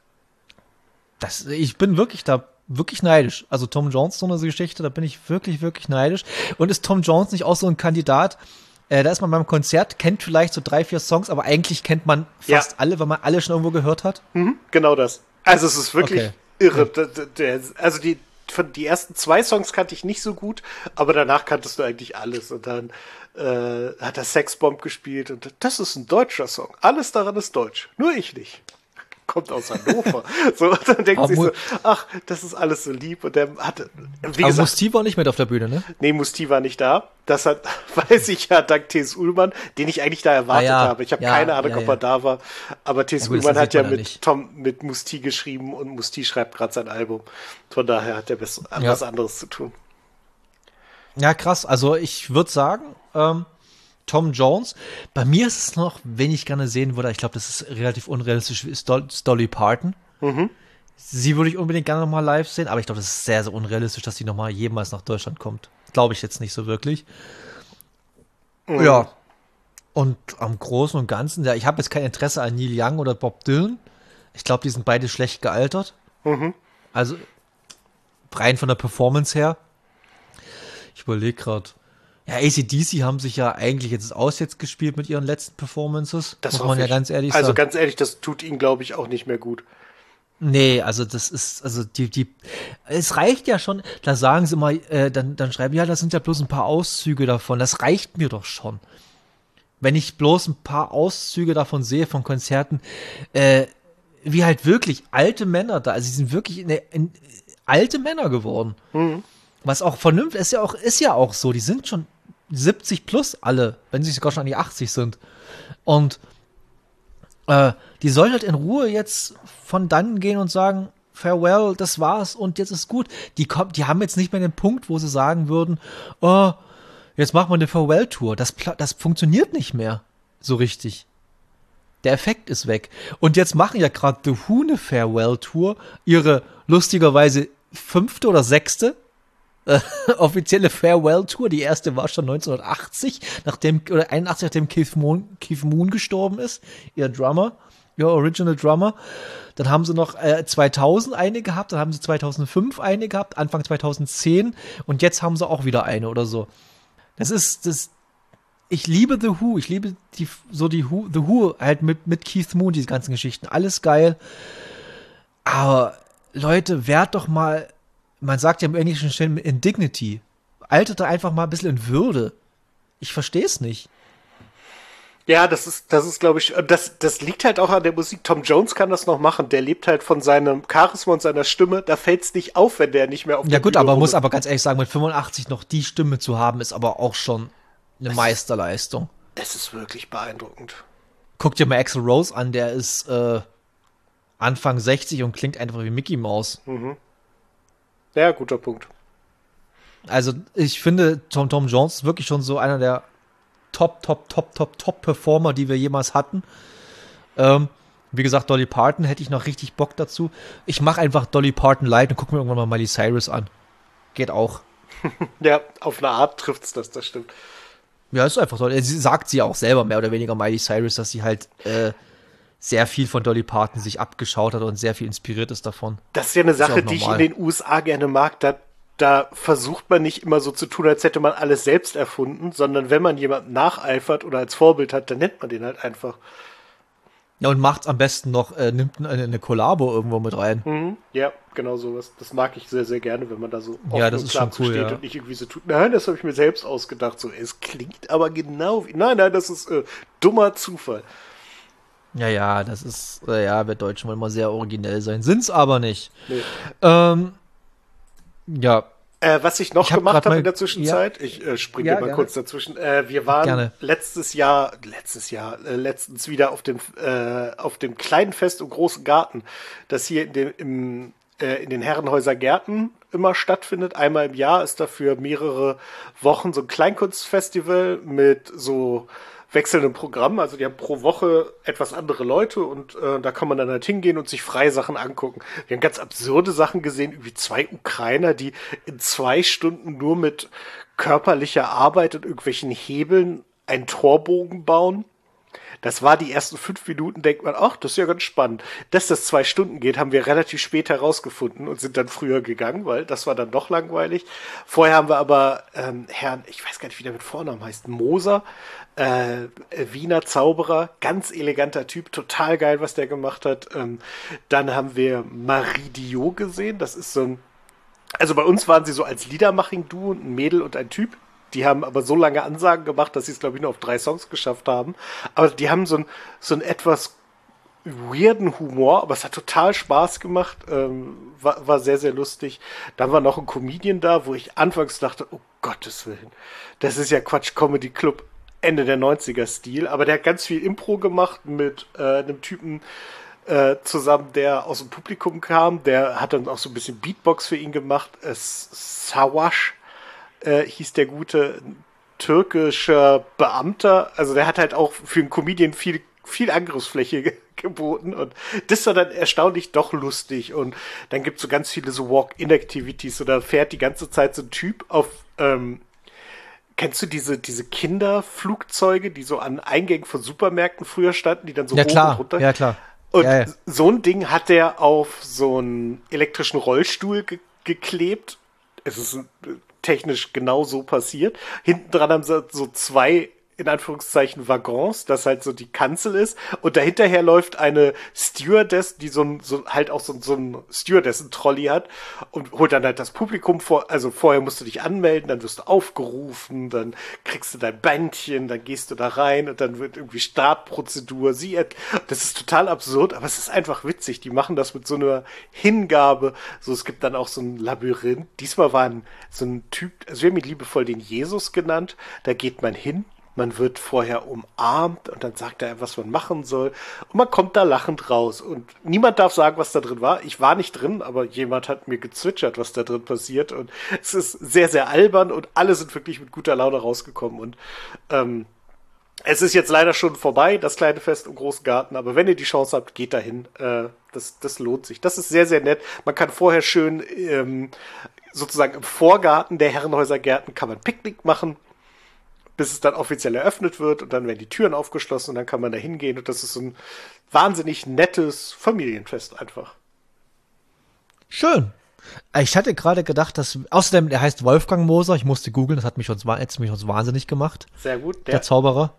Ich bin wirklich neidisch. Also Tom Jones, so eine Geschichte, da bin ich wirklich, wirklich neidisch. Und ist Tom Jones nicht auch so ein Kandidat? Da ist man beim Konzert, kennt vielleicht so 3, 4 Songs, aber eigentlich kennt man fast alle, weil man alle schon irgendwo gehört hat.
Genau das. Also es ist wirklich irre. Also die ersten 2 Songs kannte ich nicht so gut, aber danach kanntest du eigentlich alles. Und dann hat er Sexbomb gespielt und das ist ein deutscher Song. Alles daran ist deutsch. Nur ich nicht. Kommt aus Hannover. So, und dann denkt sich so, ach, das ist alles so lieb. Und der hatte, wie gesagt.
Musti war nicht mit auf der Bühne, ne?
Nee, Musti war nicht da. Das weiß ich ja dank T.S. Ullmann, den ich eigentlich da erwartet habe. Ich habe keine Ahnung, ob er da war. Aber T.S. Ullmann hat ja mit Musti geschrieben und Musti schreibt gerade sein Album. Von daher hat er was anderes zu tun.
Ja, krass. Also ich würde sagen, Tom Jones. Bei mir ist es noch, wen ich gerne sehen würde, ich glaube, das ist relativ unrealistisch, ist Dolly Parton. Sie würde ich unbedingt gerne nochmal live sehen, aber ich glaube, das ist sehr, sehr unrealistisch, dass sie nochmal jemals nach Deutschland kommt. Glaube ich jetzt nicht so wirklich. Ja. Und am Großen und Ganzen, ja, ich habe jetzt kein Interesse an Neil Young oder Bob Dylan. Ich glaube, die sind beide schlecht gealtert. Also rein von der Performance her. Ich überlege gerade. Ja, AC/DC haben sich ja eigentlich jetzt gespielt mit ihren letzten Performances.
Das
muss man ja ganz ehrlich sagen.
Also ganz ehrlich, das tut ihnen, glaube ich, auch nicht mehr gut.
Nee, also das ist, also es reicht ja schon, da sagen sie mal, dann schreiben, ja, das sind ja bloß ein paar Auszüge davon, das reicht mir doch schon. Wenn ich bloß ein paar Auszüge davon sehe, von Konzerten, wie halt wirklich alte Männer da, also sie sind wirklich alte Männer geworden. Was auch vernünftig ist ja auch so, die sind schon 70 plus alle, wenn sie sogar schon an die 80 sind. Und Die soll halt in Ruhe jetzt von dann gehen und sagen, farewell, das war's und jetzt ist gut. Die haben jetzt nicht mehr den Punkt, wo sie sagen würden, oh, jetzt machen wir eine Farewell-Tour. Das funktioniert nicht mehr so richtig. Der Effekt ist weg. Und jetzt machen ja gerade The Who eine Farewell-Tour, ihre lustigerweise 5. oder 6. Offizielle Farewell-Tour. Die erste war schon 1980, oder 81, nachdem Keith Moon gestorben ist, ihr Drummer, ihr Original Drummer. Dann haben sie noch 2000 eine gehabt, dann haben sie 2005 eine gehabt, Anfang 2010 und jetzt haben sie auch wieder eine oder so. Ich liebe The Who, ich liebe The Who halt mit Keith Moon, diese ganzen Geschichten, alles geil. Aber Leute, werd doch mal, man sagt ja im Englischen schnell in Dignity, altert da einfach mal ein bisschen in Würde. Ich verstehe es nicht.
Ja, das ist, glaube ich, das liegt halt auch an der Musik. Tom Jones kann das noch machen. Der lebt halt von seinem Charisma und seiner Stimme. Da fällt's nicht auf, wenn der nicht mehr auf
der Bühne aber muss aber ganz ehrlich sagen, mit 85 noch die Stimme zu haben, ist aber auch schon eine Meisterleistung.
Es ist wirklich beeindruckend.
Guck dir mal Axl Rose an, der ist Anfang 60 und klingt einfach wie Mickey Mouse.
Mhm. Ja, guter Punkt.
Also ich finde, Tom Jones ist wirklich schon so einer der Top-Performer, die wir jemals hatten. Wie gesagt, Dolly Parton hätte ich noch richtig Bock dazu. Ich mache einfach Dolly Parton live und gucke mir irgendwann mal Miley Cyrus an. Geht auch.
Ja, auf eine Art trifft's das stimmt.
Ja, ist einfach toll. Sie sagt sie auch selber, mehr oder weniger, Miley Cyrus, dass sie halt sehr viel von Dolly Parton sich abgeschaut hat und sehr viel inspiriert ist davon.
Das ist ja eine Sache, die ich in den USA gerne mag. Da versucht man nicht immer so zu tun, als hätte man alles selbst erfunden, sondern wenn man jemanden nacheifert oder als Vorbild hat, dann nennt man den halt einfach.
Ja, und macht's am besten noch, nimmt eine Kollabo irgendwo mit rein.
Mhm, ja, genau sowas. Das mag ich sehr, sehr gerne, wenn man da so offen
ja, das
und
ist
klar
schon cool,
steht
ja.
und nicht irgendwie so tut, nein, das habe ich mir selbst ausgedacht. So, es klingt aber genau wie, nein, das ist dummer Zufall.
Ja, das ist, wir Deutschen wollen mal sehr originell sein, sind's aber nicht.
Nee.
Ja.
Was ich noch gemacht habe in der Zwischenzeit, ich springe mal kurz dazwischen. Wir waren letztens wieder auf dem kleinen Fest im großen Garten, das hier in den Herrenhäuser Gärten immer stattfindet. Einmal im Jahr ist dafür mehrere Wochen so ein Kleinkunstfestival mit so wechselnden Programmen. Also die haben pro Woche etwas andere Leute und da kann man dann halt hingehen und sich freie Sachen angucken. Wir haben ganz absurde Sachen gesehen, wie 2 Ukrainer, die in 2 Stunden nur mit körperlicher Arbeit und irgendwelchen Hebeln einen Torbogen bauen. Das war die ersten 5 Minuten, denkt man, ach, das ist ja ganz spannend. Dass das 2 Stunden geht, haben wir relativ spät herausgefunden und sind dann früher gegangen, weil das war dann doch langweilig. Vorher haben wir aber Herrn, ich weiß gar nicht, wie der mit Vornamen heißt, Moser, Wiener Zauberer, ganz eleganter Typ, total geil, was der gemacht hat. Dann haben wir Marie Dio gesehen, das ist so ein, also bei uns waren sie so als Liedermaching-Duo, ein Mädel und ein Typ. Die haben aber so lange Ansagen gemacht, dass sie es, glaube ich, nur auf 3 Songs geschafft haben. Aber die haben so einen etwas weirden Humor, aber es hat total Spaß gemacht. War sehr, sehr lustig. Dann war noch ein Comedian da, wo ich anfangs dachte, oh Gottes Willen, das ist ja Quatsch Comedy Club Ende der 90er Stil. Aber der hat ganz viel Impro gemacht mit einem Typen zusammen, der aus dem Publikum kam. Der hat dann auch so ein bisschen Beatbox für ihn gemacht. Sawash hieß der gute türkischer Beamter. Also der hat halt auch für einen Comedian viel Angriffsfläche geboten und das war dann erstaunlich doch lustig. Und dann gibt's so ganz viele so Walk-in-Activities, so da fährt die ganze Zeit so ein Typ auf, kennst du diese Kinderflugzeuge, die so an Eingängen von Supermärkten früher standen, die dann so
hoch
und runter?
Ja, klar.
Und so ein Ding hat der auf so einen elektrischen Rollstuhl geklebt. Es ist technisch genau so passiert. Hinten dran haben sie so 2, in Anführungszeichen, Waggons, das halt so die Kanzel ist. Und dahinterher läuft eine Stewardess, die so ein Stewardessen-Trolley hat und holt dann halt das Publikum vor. Also vorher musst du dich anmelden, dann wirst du aufgerufen, dann kriegst du dein Bändchen, dann gehst du da rein und dann wird irgendwie Startprozedur. Das ist total absurd, aber es ist einfach witzig. Die machen das mit so einer Hingabe. So, es gibt dann auch so ein Labyrinth. Diesmal war so ein Typ, also wir haben ihn liebevoll den Jesus genannt. Da geht man hin. man wird vorher umarmt und dann sagt er, was man machen soll. Und man kommt da lachend raus. Und niemand darf sagen, was da drin war. Ich war nicht drin, aber jemand hat mir gezwitschert, was da drin passiert. Und es ist sehr, sehr albern und alle sind wirklich mit guter Laune rausgekommen. Und es ist jetzt leider schon vorbei, das kleine Fest im Großen Garten. Aber wenn ihr die Chance habt, geht dahin. Das lohnt sich. Das ist sehr, sehr nett. Man kann vorher schön sozusagen im Vorgarten der Herrenhäusergärten kann man Picknick machen, bis es dann offiziell eröffnet wird und dann werden die Türen aufgeschlossen und dann kann man da hingehen und das ist so ein wahnsinnig nettes Familienfest einfach.
Schön. Ich hatte gerade gedacht, dass, außerdem, der heißt Wolfgang Moser, ich musste googeln, das hat mich uns wahnsinnig gemacht.
Sehr gut.
Der Zauberer.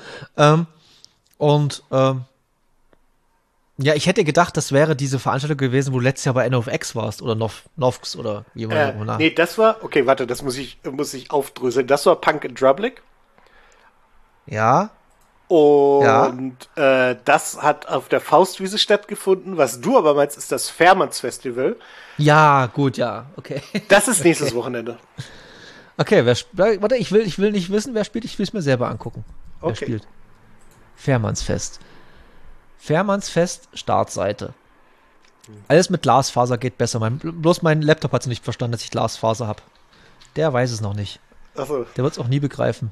Ja, ich hätte gedacht, das wäre diese Veranstaltung gewesen, wo du letztes Jahr bei NOFX warst oder Novx oder jemand.
Nee, das war, okay, warte, das muss ich aufdröseln. Das war Punk in Drublic.
Ja.
Und das hat auf der Faustwiese stattgefunden. Was du aber meinst, ist das Fährmanns Festival.
Ja, gut, ja, okay.
Das ist nächstes Wochenende.
Okay, warte, ich will nicht wissen, wer spielt, ich will es mir selber angucken. Wer spielt? Fährmannsfest. Fährmannsfest, Startseite. Alles mit Glasfaser geht besser. Bloß mein Laptop hat es nicht verstanden, dass ich Glasfaser habe. Der weiß es noch nicht.
Ach so.
Der wird es auch nie begreifen.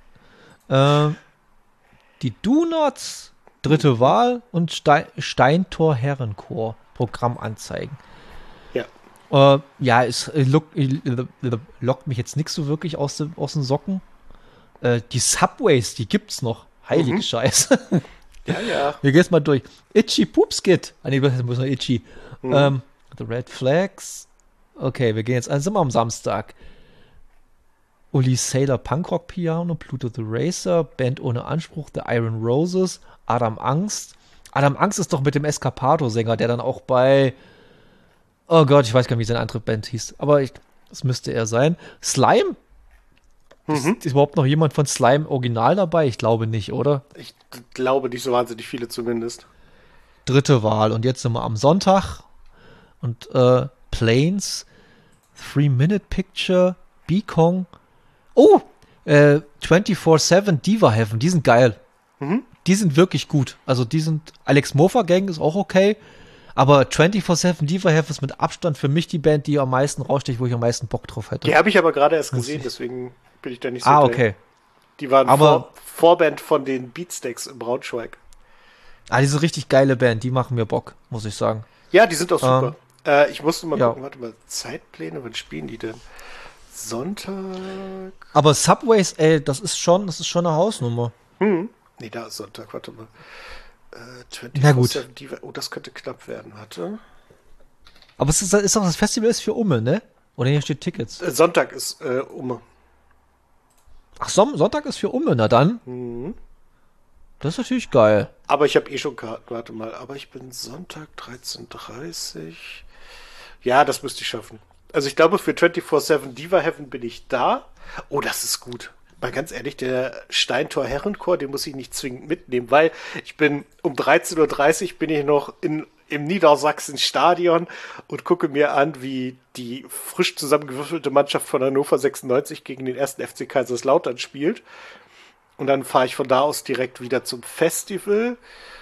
Die Do-Nots, dritte Wahl und Steintor Herrenchor Programmanzeigen.
Ja.
Ja, es lockt mich jetzt nichts so wirklich aus den Socken. Die Subways, die gibt's noch. Heilige Scheiße.
Ja, ja.
Wir gehen jetzt mal durch. Itchy Poopskit. Nee, das muss noch Itchy. The Red Flags. Okay, wir gehen jetzt, sind wir am Samstag. Uli Sailor Punkrock Piano, Pluto the Racer, Band ohne Anspruch, The Iron Roses, Adam Angst. Adam Angst ist doch mit dem Escapado-Sänger, der dann auch bei, oh Gott, ich weiß gar nicht, wie seine andere Band hieß, aber das müsste er sein. Slime? Ist überhaupt noch jemand von Slime Original dabei? Ich glaube nicht, oder?
Ich glaube nicht so wahnsinnig viele zumindest.
Dritte Wahl. Und jetzt sind wir am Sonntag. Und Planes, 3-Minute Picture, Beacon. Oh! 24/7 Diva Heaven. Die sind geil. Die sind wirklich gut. Also die sind, Alex Mofa Gang ist auch okay. Aber 24/7 Diva Heaven ist mit Abstand für mich die Band, die am meisten raussticht, wo ich am meisten Bock drauf hätte.
Die habe ich aber gerade erst gesehen, deswegen bin ich da nicht so
drin. Okay.
Die waren Vorband von den Beatsteaks in Braunschweig.
Die sind richtig geile Band, die machen mir Bock, muss ich sagen.
Ja, die sind auch super. Ich musste mal gucken, warte mal, Zeitpläne, wann spielen die denn? Sonntag?
Aber Subways, ey, das ist schon eine Hausnummer.
Nee, da ist Sonntag, warte mal. 24/7
Na gut.
Diva, oh, das könnte knapp werden, warte.
Aber es ist doch, das Festival ist für Umme, ne? Oder hier steht Tickets.
Sonntag ist Umme.
Ach, Sonntag ist für Umme, na dann. Das ist natürlich geil.
Aber ich habe eh schon Karten, warte mal. Aber ich bin Sonntag 13:30. Ja, das müsste ich schaffen. Also ich glaube, für 24/7 Diva Heaven bin ich da. Oh, das ist gut. Mal ganz ehrlich, der Steintor Herrenchor, den muss ich nicht zwingend mitnehmen, weil ich bin um 13:30 Uhr bin ich noch im Niedersachsen-Stadion und gucke mir an, wie die frisch zusammengewürfelte Mannschaft von Hannover 96 gegen den 1. FC Kaiserslautern spielt. Und dann fahre ich von da aus direkt wieder zum Festival,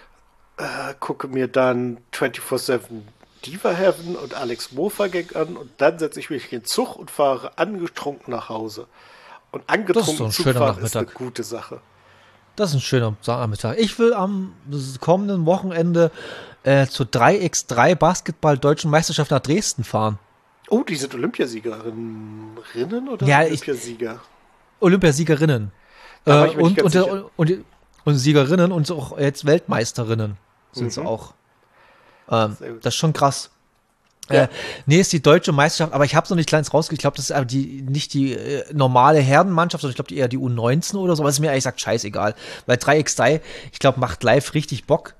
gucke mir dann 24/7 Diva Heaven und Alex Mofa Gang an und dann setze ich mich in den Zug und fahre angetrunken nach Hause. Und angetrunken Zug fahren ist eine gute Sache.
Das ist ein schöner Nachmittag. Ich will am kommenden Wochenende zur 3x3 Basketball-Deutschen Meisterschaft nach Dresden fahren.
Oh, die sind Olympiasiegerinnen oder
ja,
Olympiasieger?
Olympiasiegerinnen. Und Siegerinnen und auch jetzt Weltmeisterinnen sind sie auch. Das ist schon krass. Ja. Nee, ist die deutsche Meisterschaft, aber ich habe es noch nicht kleines rausgekriegt. Ich glaube, das ist aber nicht die normale Herrenmannschaft, sondern ich glaube, eher die U19 oder so. Aber es ist mir ehrlich gesagt scheißegal. Weil 3x3, ich glaube, macht live richtig Bock.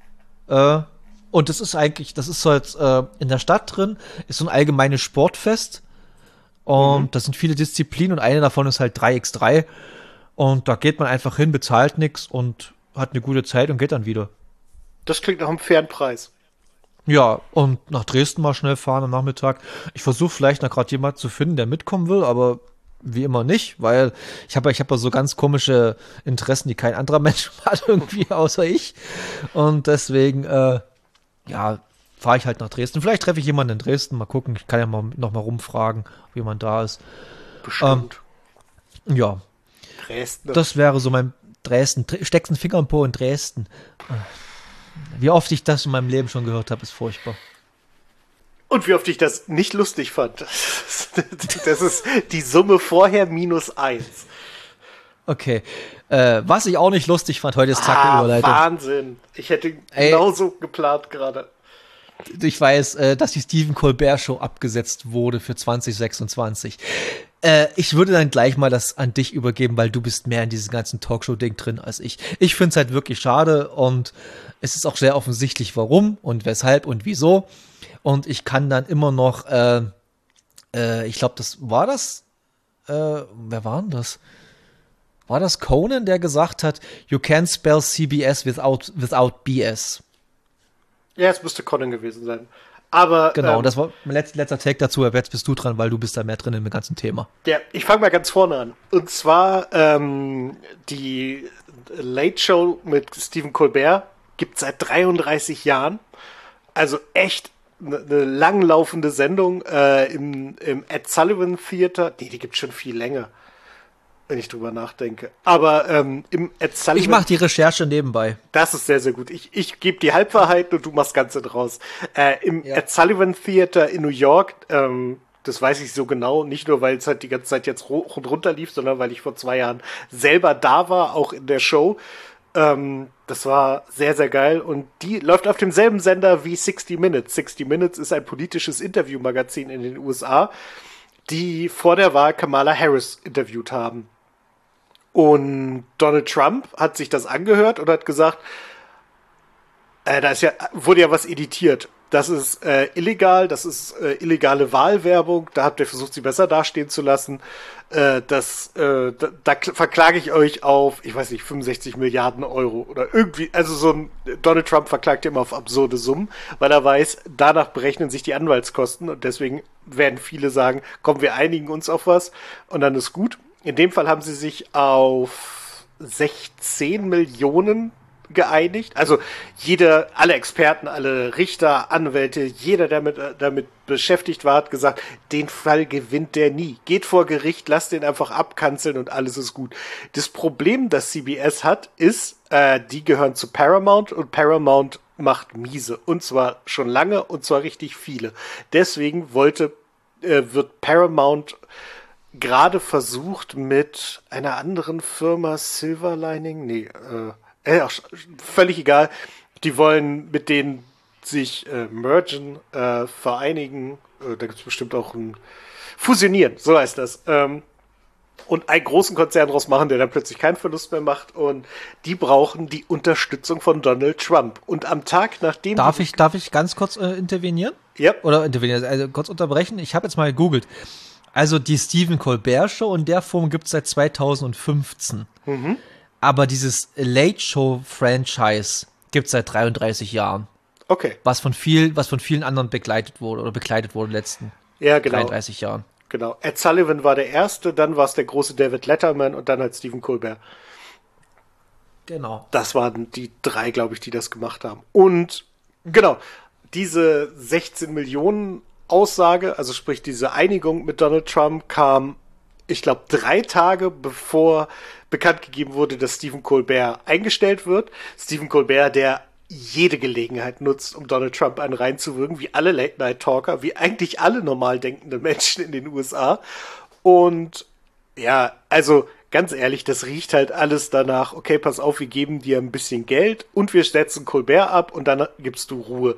Und das ist so jetzt in der Stadt drin, ist so ein allgemeines Sportfest. Und das sind viele Disziplinen und eine davon ist halt 3x3. Und da geht man einfach hin, bezahlt nichts und hat eine gute Zeit und geht dann wieder.
Das klingt nach einem fairen Preis.
Ja, und nach Dresden mal schnell fahren am Nachmittag. Ich versuche vielleicht noch gerade jemanden zu finden, der mitkommen will, aber wie immer nicht, weil ich hab ja so ganz komische Interessen, die kein anderer Mensch hat irgendwie außer ich. Und deswegen, ja, fahre ich halt nach Dresden. Vielleicht treffe ich jemanden in Dresden, mal gucken. Ich kann ja noch mal rumfragen, ob jemand da ist.
Bestimmt.
Ja,
Dresden.
das wäre so mein Dresden. Steckst einen Finger im Po in Dresden. Wie oft ich das in meinem Leben schon gehört habe, ist furchtbar.
Und wie oft ich das nicht lustig fand. Das ist die Summe vorher -1.
Okay. Was ich auch nicht lustig fand, heute ist Tag der Überleitung.
Wahnsinn. Ich hätte genauso geplant gerade.
Ich weiß, dass die Stephen Colbert Show abgesetzt wurde für 2026. Ich würde dann gleich mal das an dich übergeben, weil du bist mehr in diesem ganzen Talkshow-Ding drin als ich. Ich finde es halt wirklich schade und es ist auch sehr offensichtlich, warum und weshalb und wieso. Und ich kann dann immer noch, ich glaube, wer war denn das? War das Conan, der gesagt hat, you can't spell CBS without BS?
Ja, es müsste Conan gewesen sein. Aber
genau, das war mein letzter Take dazu. Jetzt bist du dran, weil du bist da mehr drin im ganzen Thema.
Ja, ich fange mal ganz vorne an. Und zwar die Late Show mit Stephen Colbert gibt es seit 33 Jahren. Also echt eine langlaufende Sendung im Ed Sullivan Theater. Nee, die gibt es schon viel länger, wenn ich drüber nachdenke. Aber im Ed Sullivan...
Ich mache die Recherche nebenbei.
Das ist sehr, sehr gut. Ich gebe die Halbwahrheit und du machst Ganze draus. Im Ed Sullivan Theater in New York, das weiß ich so genau, nicht nur, weil es halt die ganze Zeit jetzt hoch und runter lief, sondern weil ich vor 2 Jahren selber da war, auch in der Show. Das war sehr, sehr geil. Und die läuft auf demselben Sender wie 60 Minutes. 60 Minutes ist ein politisches Interviewmagazin in den USA, die vor der Wahl Kamala Harris interviewt haben. Und Donald Trump hat sich das angehört und hat gesagt, wurde ja was editiert. Das ist illegal, das ist illegale Wahlwerbung, da habt ihr versucht, sie besser dastehen zu lassen. Da verklage ich euch auf, ich weiß nicht, 65 Milliarden Euro oder irgendwie, also so ein Donald Trump verklagt immer auf absurde Summen, weil er weiß, danach berechnen sich die Anwaltskosten und deswegen werden viele sagen, komm, wir einigen uns auf was und dann ist gut. In dem Fall haben sie sich auf 16 Millionen geeinigt. Also alle Experten, alle Richter, Anwälte, jeder, der damit beschäftigt war, hat gesagt, den Fall gewinnt der nie. Geht vor Gericht, lasst den einfach abkanzeln und alles ist gut. Das Problem, das CBS hat, ist, die gehören zu Paramount und Paramount macht miese. Und zwar schon lange und zwar richtig viele. Deswegen wird Paramount gerade versucht mit einer anderen Firma, Silver Lining, völlig egal. Die wollen mit denen sich mergen, vereinigen. Da gibt es bestimmt auch ein Fusionieren, so heißt das. Und einen großen Konzern draus machen, der dann plötzlich keinen Verlust mehr macht. Und die brauchen die Unterstützung von Donald Trump. Und am Tag, nachdem...
Darf ich ganz kurz intervenieren?
Ja.
Oder intervenieren, also kurz unterbrechen. Ich habe jetzt mal gegoogelt. Also die Stephen Colbert Show in der Form gibt es seit 2015. Mhm. Aber dieses Late Show Franchise gibt es seit 33 Jahren.
Okay.
Was von vielen anderen begleitet wurde in den letzten 33 Jahren.
Genau. Ed Sullivan war der Erste, dann war es der große David Letterman und dann halt Stephen Colbert.
Genau.
Das waren die 3, glaube ich, die das gemacht haben. Und genau, diese 16 Millionen Aussage, also sprich diese Einigung mit Donald Trump kam, ich glaube, 3 Tage bevor bekannt gegeben wurde, dass Stephen Colbert eingestellt wird. Stephen Colbert, der jede Gelegenheit nutzt, um Donald Trump einen reinzuwirken, wie alle Late-Night-Talker, wie eigentlich alle normal denkenden Menschen in den USA. Und ja, also ganz ehrlich, das riecht halt alles danach, okay, pass auf, wir geben dir ein bisschen Geld und wir setzen Colbert ab und dann gibst du Ruhe.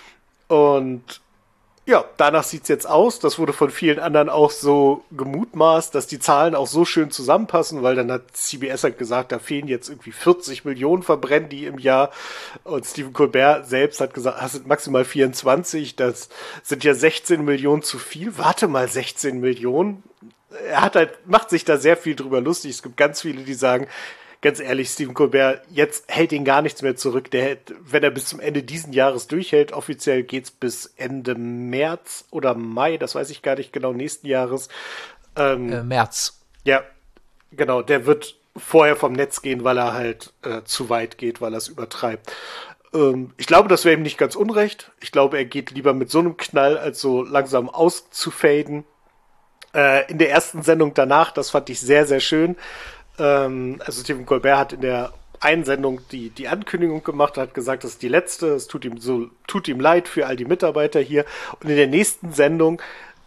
Und ja, danach sieht's jetzt aus. Das wurde von vielen anderen auch so gemutmaßt, dass die Zahlen auch so schön zusammenpassen, weil dann hat CBS halt gesagt, da fehlen jetzt irgendwie 40 Millionen, verbrennen die im Jahr. Und Stephen Colbert selbst hat gesagt, das sind maximal 24, das sind ja 16 Millionen zu viel. Warte mal, 16 Millionen? Macht sich da sehr viel drüber lustig. Es gibt ganz viele, die sagen, ganz ehrlich, Stephen Colbert, jetzt hält ihn gar nichts mehr zurück. Wenn er bis zum Ende diesen Jahres durchhält, offiziell geht's bis Ende März oder Mai, das weiß ich gar nicht genau, nächsten Jahres.
März.
Ja, genau, der wird vorher vom Netz gehen, weil er halt zu weit geht, weil er es übertreibt. Ich glaube, das wäre ihm nicht ganz unrecht. Ich glaube, er geht lieber mit so einem Knall, als so langsam auszufaden. In der ersten Sendung danach, das fand ich sehr, sehr schön. Also Stephen Colbert hat in der einen Sendung die Ankündigung gemacht, hat gesagt, das ist die letzte, es tut ihm leid für all die Mitarbeiter hier. Und in der nächsten Sendung,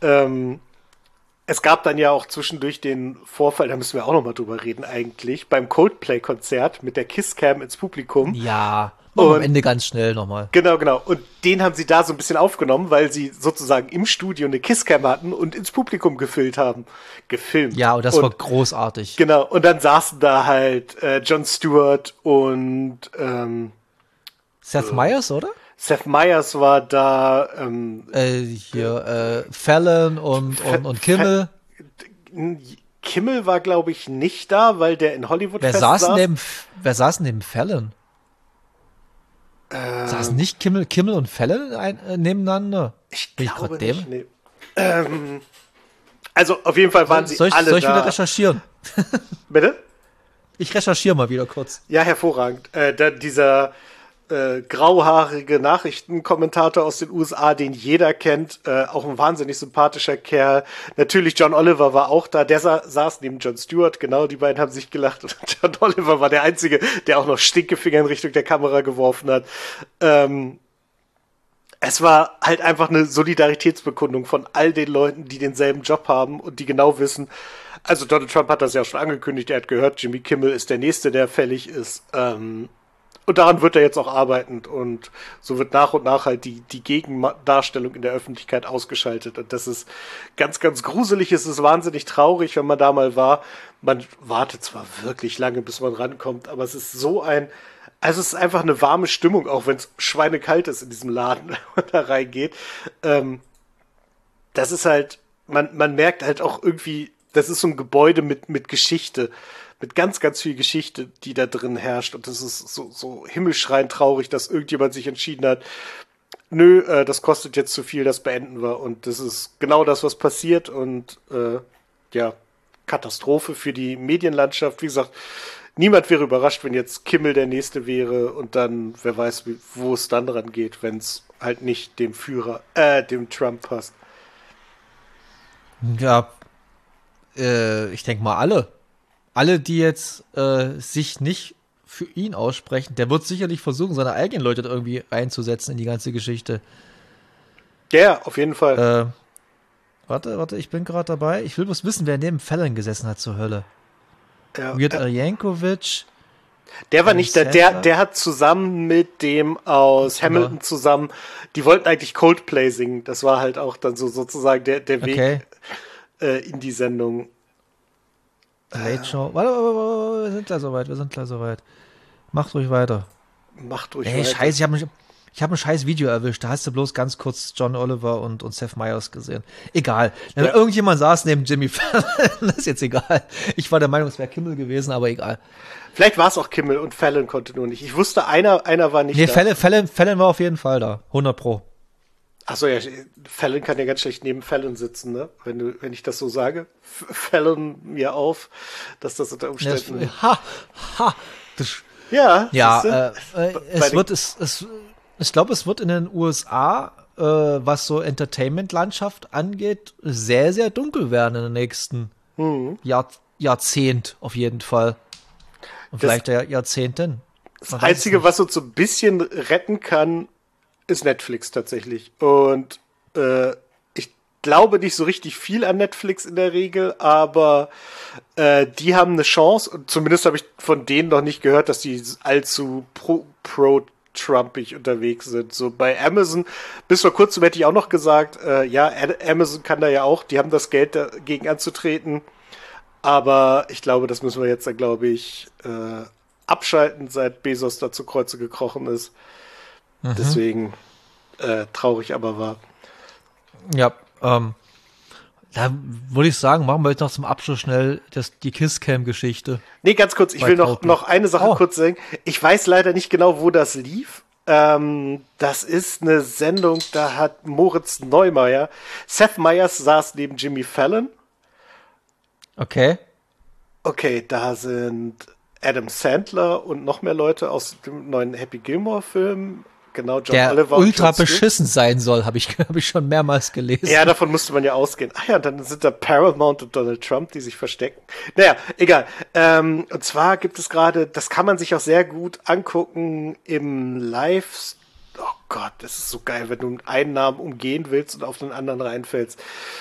es gab dann ja auch zwischendurch den Vorfall, da müssen wir auch noch mal drüber reden eigentlich, beim Coldplay-Konzert mit der Kisscam ins Publikum.
Ja, und am Ende ganz schnell nochmal.
Genau, genau. Und den haben sie da so ein bisschen aufgenommen, weil sie sozusagen im Studio eine Kisscam hatten und ins Publikum gefilmt.
Ja, und das war großartig.
Genau, und dann saßen da halt Jon Stewart und
Seth Meyers, oder?
Seth Meyers war da.
Fallon und Kimmel.
Kimmel war, glaube ich, nicht da, weil der in Hollywood
wer saß neben Fallon? Saßen nicht Kimmel und Fallon nebeneinander?
Ich glaube nicht. Nee. Also auf jeden Fall waren sie alle da.
Soll ich wieder recherchieren?
Bitte?
Ich recherchiere mal wieder kurz.
Ja, hervorragend. Dieser grauhaarige Nachrichtenkommentator aus den USA, den jeder kennt, auch ein wahnsinnig sympathischer Kerl. Natürlich John Oliver war auch da, der saß neben Jon Stewart, genau, die beiden haben sich gelacht und John Oliver war der Einzige, der auch noch Stinkefinger in Richtung der Kamera geworfen hat. Es war halt einfach eine Solidaritätsbekundung von all den Leuten, die denselben Job haben und die genau wissen, also Donald Trump hat das ja schon angekündigt, er hat gehört, Jimmy Kimmel ist der Nächste, der fällig ist, und daran wird er jetzt auch arbeiten und so wird nach und nach halt die Gegendarstellung in der Öffentlichkeit ausgeschaltet und das ist ganz, ganz gruselig, es ist wahnsinnig traurig, wenn man da mal war. Man wartet zwar wirklich lange, bis man rankommt, aber es ist also es ist einfach eine warme Stimmung, auch wenn es schweinekalt ist in diesem Laden, wenn man da reingeht. Das ist halt, man merkt halt auch irgendwie, das ist so ein Gebäude mit Geschichte. Mit ganz, ganz viel Geschichte, die da drin herrscht. Und das ist so himmelschreiend traurig, dass irgendjemand sich entschieden hat, nö, das kostet jetzt zu viel, das beenden wir. Und das ist genau das, was passiert. Und Katastrophe für die Medienlandschaft. Wie gesagt, niemand wäre überrascht, wenn jetzt Kimmel der Nächste wäre. Und dann, wer weiß, wo es dann dran geht, wenn es halt nicht dem Trump passt.
Ja, ich denke mal alle. Alle, die jetzt sich nicht für ihn aussprechen, der wird sicherlich versuchen, seine eigenen Leute irgendwie reinzusetzen in die ganze Geschichte.
Ja, auf jeden Fall.
Warte, ich bin gerade dabei. Ich will bloß wissen, wer neben Fallon gesessen hat zur Hölle.
Ja,
Weird Al Yankovic.
Der war nicht da. Der hat zusammen mit dem aus Hamilton zusammen, die wollten eigentlich Coldplay singen. Das war halt auch dann so sozusagen der Weg in die Sendung.
Late Show. Warte, wir sind gleich soweit. Macht ruhig weiter. Scheiße, ich hab ein scheiß Video erwischt. Da hast du bloß ganz kurz John Oliver und Seth Meyers gesehen. Egal. Wenn irgendjemand saß neben Jimmy Fallon, das ist jetzt egal. Ich war der Meinung, es wäre Kimmel gewesen, aber egal.
Vielleicht war es auch Kimmel und Fallon konnte nur nicht. Ich wusste, einer war nicht da.
Nee, Fallon war auf jeden Fall da. 100 Pro.
Achso, ja, Fallon kann ja ganz schlecht neben Fallon sitzen, ne? Wenn ich das so sage. Fallon mir auf, dass das unter Umständen...
Ich glaube, es wird in den USA, was so Entertainment-Landschaft angeht, sehr, sehr dunkel werden in den nächsten Jahrzehnt auf jeden Fall. Und vielleicht Jahrzehnten.
Das Einzige, was uns so ein bisschen retten kann, ist Netflix tatsächlich. Und ich glaube nicht so richtig viel an Netflix in der Regel, aber die haben eine Chance, und zumindest habe ich von denen noch nicht gehört, dass die allzu pro-Trumpig unterwegs sind. So bei Amazon, bis vor kurzem hätte ich auch noch gesagt, Amazon kann da ja auch, die haben das Geld dagegen anzutreten, aber ich glaube, das müssen wir jetzt dann, abschalten, seit Bezos da zu Kreuze gekrochen ist. Deswegen traurig, aber wahr.
Ja, da würde ich sagen, machen wir jetzt noch zum Abschluss schnell die Kisscam-Geschichte.
Nee, ganz kurz, ich will noch eine Sache kurz sagen. Ich weiß leider nicht genau, wo das lief. Das ist eine Sendung, da hat Moritz Neumeier, Seth Meyers saß neben Jimmy Fallon
Okay.
Okay, da sind Adam Sandler und noch mehr Leute aus dem neuen Happy Gilmore-Film. Genau, John
Der
Oliver und
ultra
Jon Stewart.
beschissen sein soll, hab ich schon mehrmals
Ja,
gelesen.
davon musste man ja ausgehen. Ah ja, dann sind da Paramount und Donald Trump, die sich verstecken. Naja, egal. Und zwar gibt es gerade, das kann man sich auch sehr gut angucken im Live. Oh Gott, das ist so geil, wenn du einen Namen umgehen willst und auf den anderen reinfällst.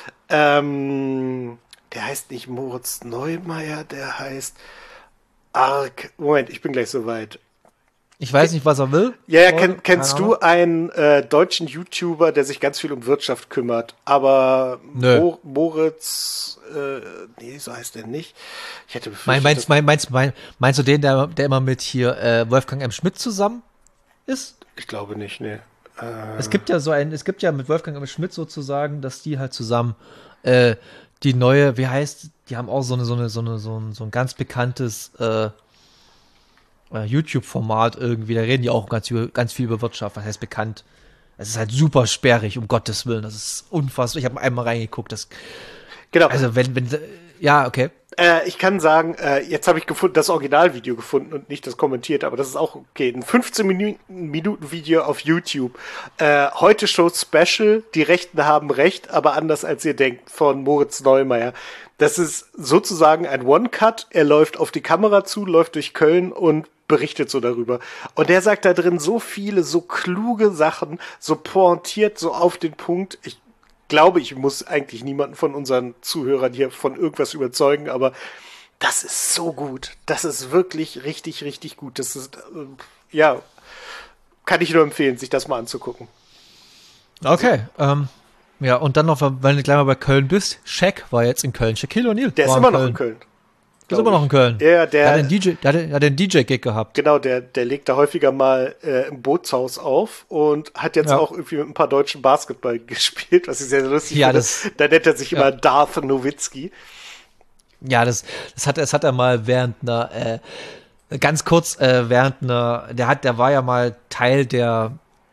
Der heißt nicht Moritz Neumeier, der heißt Ark. Moment, ich bin gleich soweit.
Ich weiß nicht, was er will.
Ja, ja,
Keine
kennst
Ahnung.
du einen deutschen YouTuber, der sich ganz viel um Wirtschaft kümmert? Aber
Nö.
Moritz, nee, so heißt er nicht. Ich hätte
Mein,
befürchtet,
meinst du den, der immer mit hier Wolfgang M. Schmidt zusammen ist?
ich glaube nicht, nee.
Es gibt ja mit Wolfgang M. Schmidt sozusagen, dass die halt zusammen die neue, wie heißt, die haben auch so ein ganz bekanntes YouTube-Format irgendwie, da reden die auch ganz viel über Wirtschaft, was heißt bekannt. Es ist halt super sperrig, um Gottes Willen, das ist unfassbar. Ich habe einmal reingeguckt,
Genau.
also ja, okay.
Ich kann sagen, jetzt habe ich das Originalvideo gefunden und nicht das kommentierte, aber das ist auch okay. Ein 15 Minuten Video auf YouTube. Heute Show Special, die Rechten haben Recht, aber anders als ihr denkt, von Moritz Neumeier. Das ist sozusagen ein One-Cut. Er läuft auf die Kamera zu, läuft durch Köln und berichtet so darüber. Und der sagt da drin so viele, so kluge Sachen, so pointiert, so auf den Punkt. Ich glaube, ich muss eigentlich niemanden von unseren Zuhörern hier von irgendwas überzeugen, aber das ist so gut. Das ist wirklich richtig, richtig gut. Das ist, ja, kann ich nur empfehlen, sich das mal anzugucken.
Okay, ja, und dann noch, wenn du gleich mal bei Köln bist, Shaq war jetzt in Köln. Shaquille O'Neal
Der ist
war
immer
in
noch
Köln.
in Köln.
Ist immer noch in Köln.
Ja,
Der hat den DJ-Gig gehabt.
genau, der legt da häufiger mal im Bootshaus auf und hat jetzt
Ja.
auch irgendwie mit ein paar Deutschen Basketball gespielt, was ich sehr, sehr lustig
Ja,
finde. Da nennt er sich immer Darth Nowitzki.
Ja, das hat er mal während einer, ganz kurz, während einer, der war ja mal Teil der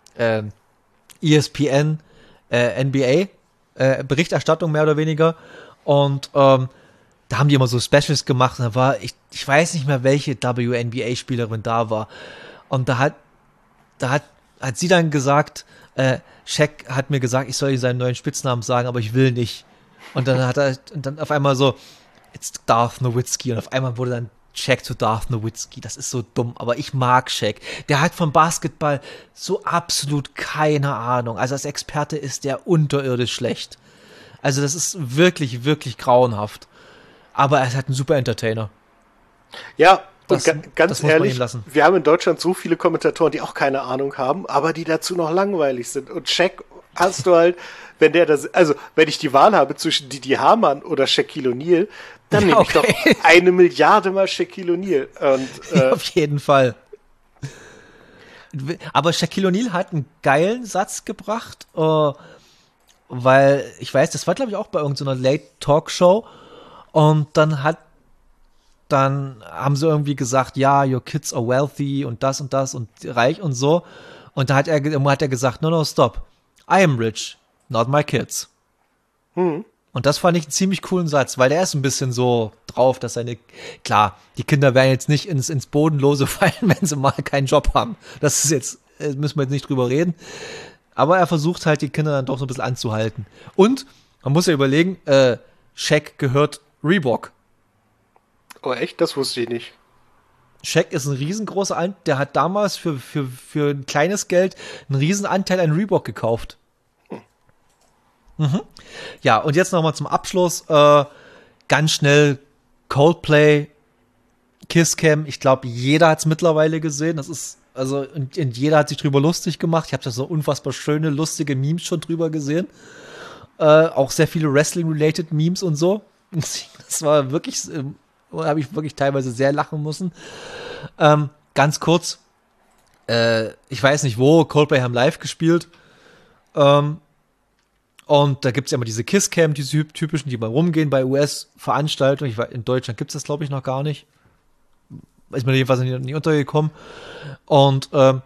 ESPN NBA Berichterstattung mehr oder weniger und da haben die immer so Specials gemacht und da war, ich weiß nicht mehr, welche WNBA-Spielerin da war und hat sie dann gesagt, Shaq hat mir gesagt, ich soll ihm seinen neuen Spitznamen sagen, aber ich will nicht. Und dann auf einmal so, it's Darth Nowitzki und auf einmal wurde dann Shaq zu Darth Nowitzki. Das ist so dumm, aber ich mag Shaq. Der hat vom Basketball so absolut keine Ahnung. Also als Experte ist der unterirdisch schlecht. Also das ist wirklich, wirklich grauenhaft. Aber er ist halt ein super Entertainer.
Ja,
Das-
und ganz
das muss man
ehrlich,
ihm lassen.
wir haben in Deutschland so viele Kommentatoren, die auch keine Ahnung haben, aber die dazu noch langweilig sind. Und Shaq hast du halt, wenn der das, also wenn ich die Wahl habe zwischen Didi Hamann oder Shaquille O'Neal, dann
Ja,
nehme ich
okay.
doch 1 Milliarde mal Shaquille O'Neal. Und
Auf jeden Fall. Aber Shaquille O'Neal hat einen geilen Satz gebracht, weil ich weiß, das war glaube ich auch bei irgendeiner Late-Talk-Show und dann haben sie irgendwie gesagt, ja, your kids are wealthy und das und reich und so. Und da hat er gesagt, no, stop. I am rich, not my kids. Und das fand ich einen ziemlich coolen Satz, weil der ist ein bisschen so drauf, dass klar, die Kinder werden jetzt nicht ins Bodenlose fallen, wenn sie mal keinen Job haben. Das ist jetzt, müssen wir jetzt nicht drüber reden. Aber er versucht halt, die Kinder dann doch so ein bisschen anzuhalten. Und man muss ja überlegen, Shaq gehört Reebok.
oh echt, das wusste ich nicht.
Shaq ist ein riesengroßer der hat damals für ein kleines Geld einen riesen Anteil an Reebok gekauft. Mhm. Ja, und jetzt nochmal zum Abschluss, ganz schnell Coldplay, Kiss Cam, ich glaube, jeder hat es mittlerweile gesehen, und jeder hat sich drüber lustig gemacht, ich habe da so unfassbar schöne, lustige Memes schon drüber gesehen, auch sehr viele Wrestling-related Memes und so, das war wirklich, habe ich wirklich teilweise sehr lachen müssen. Ganz kurz, ich weiß nicht wo, Coldplay haben live gespielt, und da gibt es ja immer diese Kiss-Cam, diese typischen, die mal rumgehen bei US-Veranstaltungen. In Deutschland gibt es das, glaube ich, noch gar nicht. Ist mir jedenfalls nie untergekommen. Und da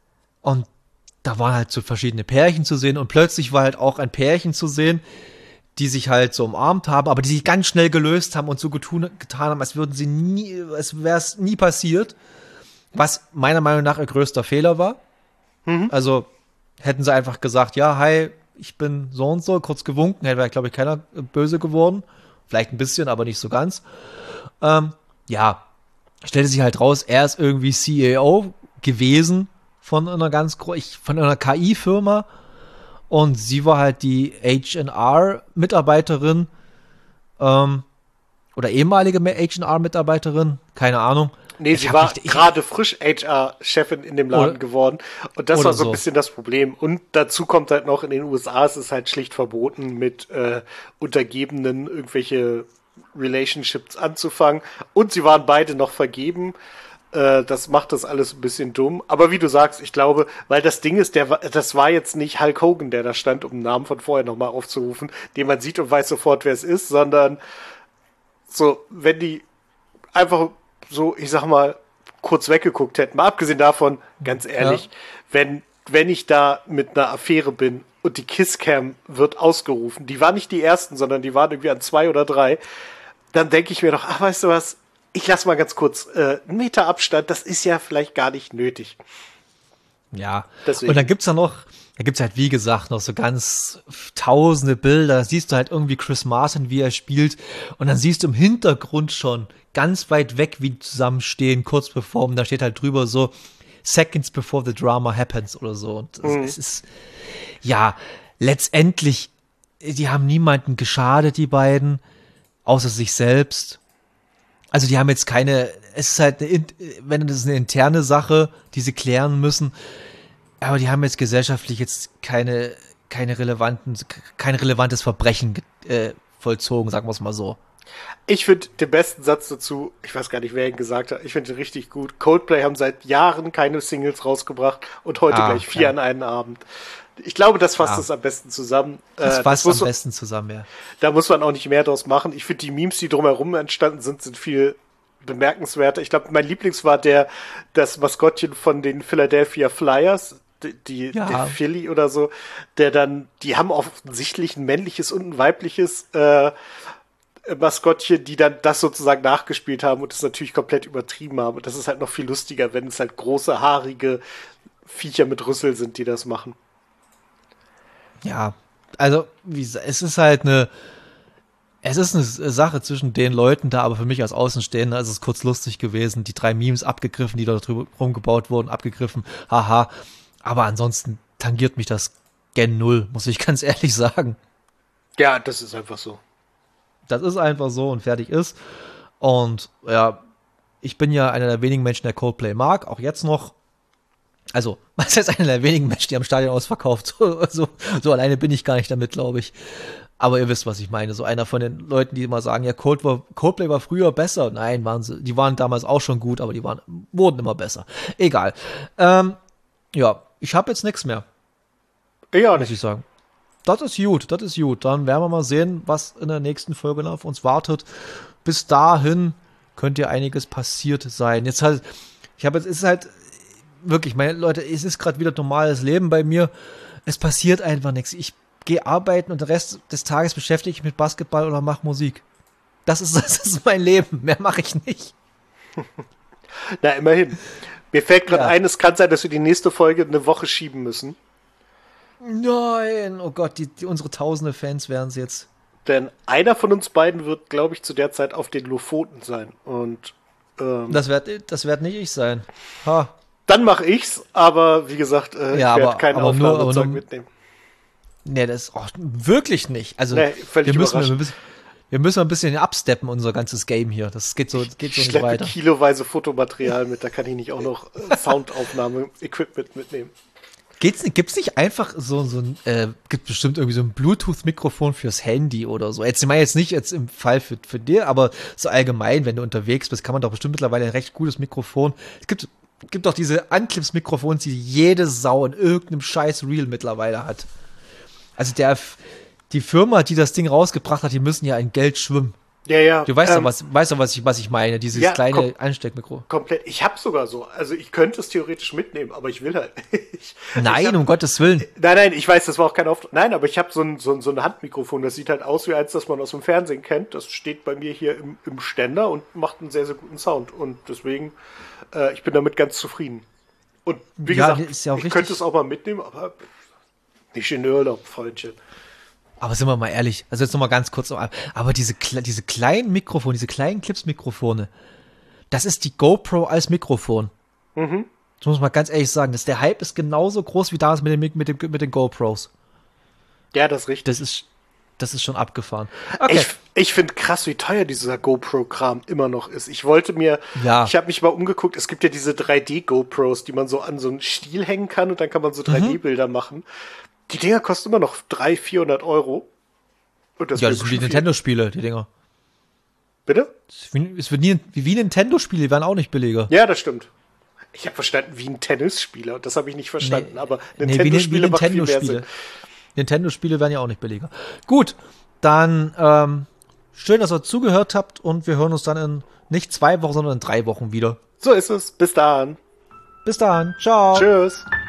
waren halt so verschiedene Pärchen zu sehen und plötzlich war halt auch ein Pärchen zu sehen, die sich halt so umarmt haben, aber die sich ganz schnell gelöst haben und so getan haben, als würden sie nie, als wäre es nie passiert, was meiner Meinung nach ihr größter Fehler war. Also hätten sie einfach gesagt, ja, hi, ich bin so und so, kurz gewunken, hätte, glaube ich, keiner böse geworden. Vielleicht ein bisschen, aber nicht so ganz. Ja, stellte sich halt raus, er ist irgendwie CEO gewesen von einer von einer KI-Firma und sie war halt die H&R-Mitarbeiterin oder ehemalige H&R-Mitarbeiterin, keine Ahnung.
Nee, sie war gerade frisch HR-Chefin in dem Laden geworden. Und das war so ein bisschen das Problem. Und dazu kommt halt noch, in den USA es ist halt schlicht verboten, mit Untergebenen irgendwelche Relationships anzufangen. Und sie waren beide noch vergeben. Das macht das alles ein bisschen dumm. Aber wie du sagst, ich glaube, weil das Ding ist, das war jetzt nicht Hulk Hogan, der da stand, um den Namen von vorher nochmal aufzurufen, den man sieht und weiß sofort, wer es ist, sondern so, wenn die einfach so, ich sag mal, kurz weggeguckt hätten. Mal abgesehen davon, ganz ehrlich, wenn ich da mit einer Affäre bin und die Kisscam wird ausgerufen, die waren nicht die ersten, sondern die waren irgendwie an 2 oder 3, dann denke ich mir doch, ach, weißt du was, ich lass mal ganz kurz einen Meter Abstand, das ist ja vielleicht gar nicht nötig.
Ja,
deswegen.
Und dann gibt's halt, wie gesagt, noch so ganz tausende Bilder. Da siehst du halt irgendwie Chris Martin, wie er spielt. Und dann siehst du im Hintergrund schon ganz weit weg, wie die zusammenstehen, kurz bevor. Und da steht halt drüber so, Seconds before the drama happens oder so. Und es ist, ja, letztendlich, die haben niemanden geschadet, die beiden, außer sich selbst. Also die haben jetzt es ist halt, wenn das ist eine interne Sache, die sie klären müssen, aber die haben jetzt gesellschaftlich jetzt kein relevantes Verbrechen vollzogen, sagen wir es mal so.
Ich finde den besten Satz dazu, ich weiß gar nicht, wer ihn gesagt hat, ich finde ihn richtig gut. Coldplay haben seit Jahren keine Singles rausgebracht und heute gleich 4 an einen Abend. Ich glaube, das fasst es am besten zusammen.
Das fasst am besten zusammen, ja.
Da muss man auch nicht mehr draus machen. Ich finde, die Memes, die drumherum entstanden sind viel bemerkenswerter. Ich glaube, mein Lieblings war das Maskottchen von den Philadelphia Flyers, der Philly oder so, die haben offensichtlich ein männliches und ein weibliches Maskottchen, die dann das sozusagen nachgespielt haben und das natürlich komplett übertrieben haben. Und das ist halt noch viel lustiger, wenn es halt große, haarige Viecher mit Rüssel sind, die das machen.
Ja, also es ist eine Sache zwischen den Leuten da, aber für mich als Außenstehender ist es kurz lustig gewesen. Die 3 Memes abgegriffen, die da drüber rumgebaut wurden, abgegriffen, haha. Aber ansonsten tangiert mich das gen null, muss ich ganz ehrlich sagen.
Ja, das ist einfach so.
Das ist einfach so und fertig ist. Und ja, ich bin ja einer der wenigen Menschen, der Coldplay mag, auch jetzt noch. Also, was heißt einer der wenigen Menschen, die am Stadion ausverkauft? So alleine bin ich gar nicht damit, glaube ich. Aber ihr wisst, was ich meine. So einer von den Leuten, die immer sagen, ja, Coldplay war früher besser. Nein, die waren damals auch schon gut, aber wurden immer besser. Egal. Ja, ich habe jetzt nichts mehr.
Ja, nicht.
Muss ich sagen. Das ist gut. Dann werden wir mal sehen, was in der nächsten Folge auf uns wartet. Bis dahin könnte ja einiges passiert sein. Es ist halt wirklich, meine Leute, es ist gerade wieder normales Leben bei mir. Es passiert einfach nichts. Ich gehe arbeiten und den Rest des Tages beschäftige ich mich mit Basketball oder mache Musik. Das ist mein Leben. Mehr mache ich nicht.
Na, immerhin. Mir fällt gerade ein, es kann sein, dass wir die nächste Folge eine Woche schieben müssen.
Nein, oh Gott, unsere tausende Fans werden es jetzt.
Denn einer von uns beiden wird, glaube ich, zu der Zeit auf den Lofoten sein. Und
das wird nicht ich sein. Ha.
Dann mache ich's, aber wie gesagt, ich werde kein Aufnahmezeug mitnehmen.
Nee, das wirklich nicht. Also
völlig
wir müssen ein bisschen absteppen, unser ganzes Game hier. Das geht so nicht weiter.
Kiloweise Fotomaterial mit, da kann ich nicht auch noch Soundaufnahme-Equipment mitnehmen.
Gibt's nicht einfach gibt bestimmt irgendwie so ein Bluetooth-Mikrofon fürs Handy oder so? Jetzt nicht im Fall für dir, aber so allgemein, wenn du unterwegs bist, kann man doch bestimmt mittlerweile ein recht gutes Mikrofon. Es gibt doch diese Anclips-Mikrofons, die jede Sau in irgendeinem scheiß Reel mittlerweile hat. Also die Firma, die das Ding rausgebracht hat, die müssen ja in Geld schwimmen.
Ja, ja.
Du weißt doch, was ich meine, dieses
ja,
kleine Einsteckmikro.
Komplett. Ich habe sogar so. Also ich könnte es theoretisch mitnehmen, aber ich will halt nicht.
Nein, um Gottes Willen.
Nein, ich weiß, das war auch kein Auftrag. Nein, aber ich habe so ein Handmikrofon. Das sieht halt aus wie eins, das man aus dem Fernsehen kennt. Das steht bei mir hier im Ständer und macht einen sehr, sehr guten Sound. Und deswegen, ich bin damit ganz zufrieden. Und wie gesagt,
ist ja auch
ich könnte es auch mal mitnehmen, aber nicht in Urlaub, Freundchen.
Aber sind wir mal ehrlich, also jetzt nochmal ganz kurz, aber diese kleinen Mikrofone, diese kleinen Clips-Mikrofone, das ist die GoPro als Mikrofon.
Mhm.
Das muss man ganz ehrlich sagen, der Hype ist genauso groß wie damals mit den GoPros.
Ja, das ist richtig.
Das ist schon abgefahren. Okay.
Ich finde krass, wie teuer dieser GoPro-Kram immer noch ist. Ich habe mich mal umgeguckt, es gibt ja diese 3D-GoPros, die man so an so einen Stiel hängen kann und dann kann man so 3D-Bilder machen. Die Dinger kosten immer noch 300-400 €. Und
das sind wie Nintendo-Spiele, die Dinger.
Bitte?
Es wird wie Nintendo-Spiele, die werden auch nicht billiger.
Ja, das stimmt. Ich habe verstanden, wie ein Tennisspieler. Das habe ich nicht verstanden, aber
Nintendo-Spiele
macht viel mehr Sinn.
Nintendo-Spiele werden ja auch nicht billiger. Gut, dann schön, dass ihr zugehört habt und wir hören uns dann in nicht 2 Wochen, sondern in 3 Wochen wieder.
So ist es. Bis dann.
Bis dann. Ciao.
Tschüss.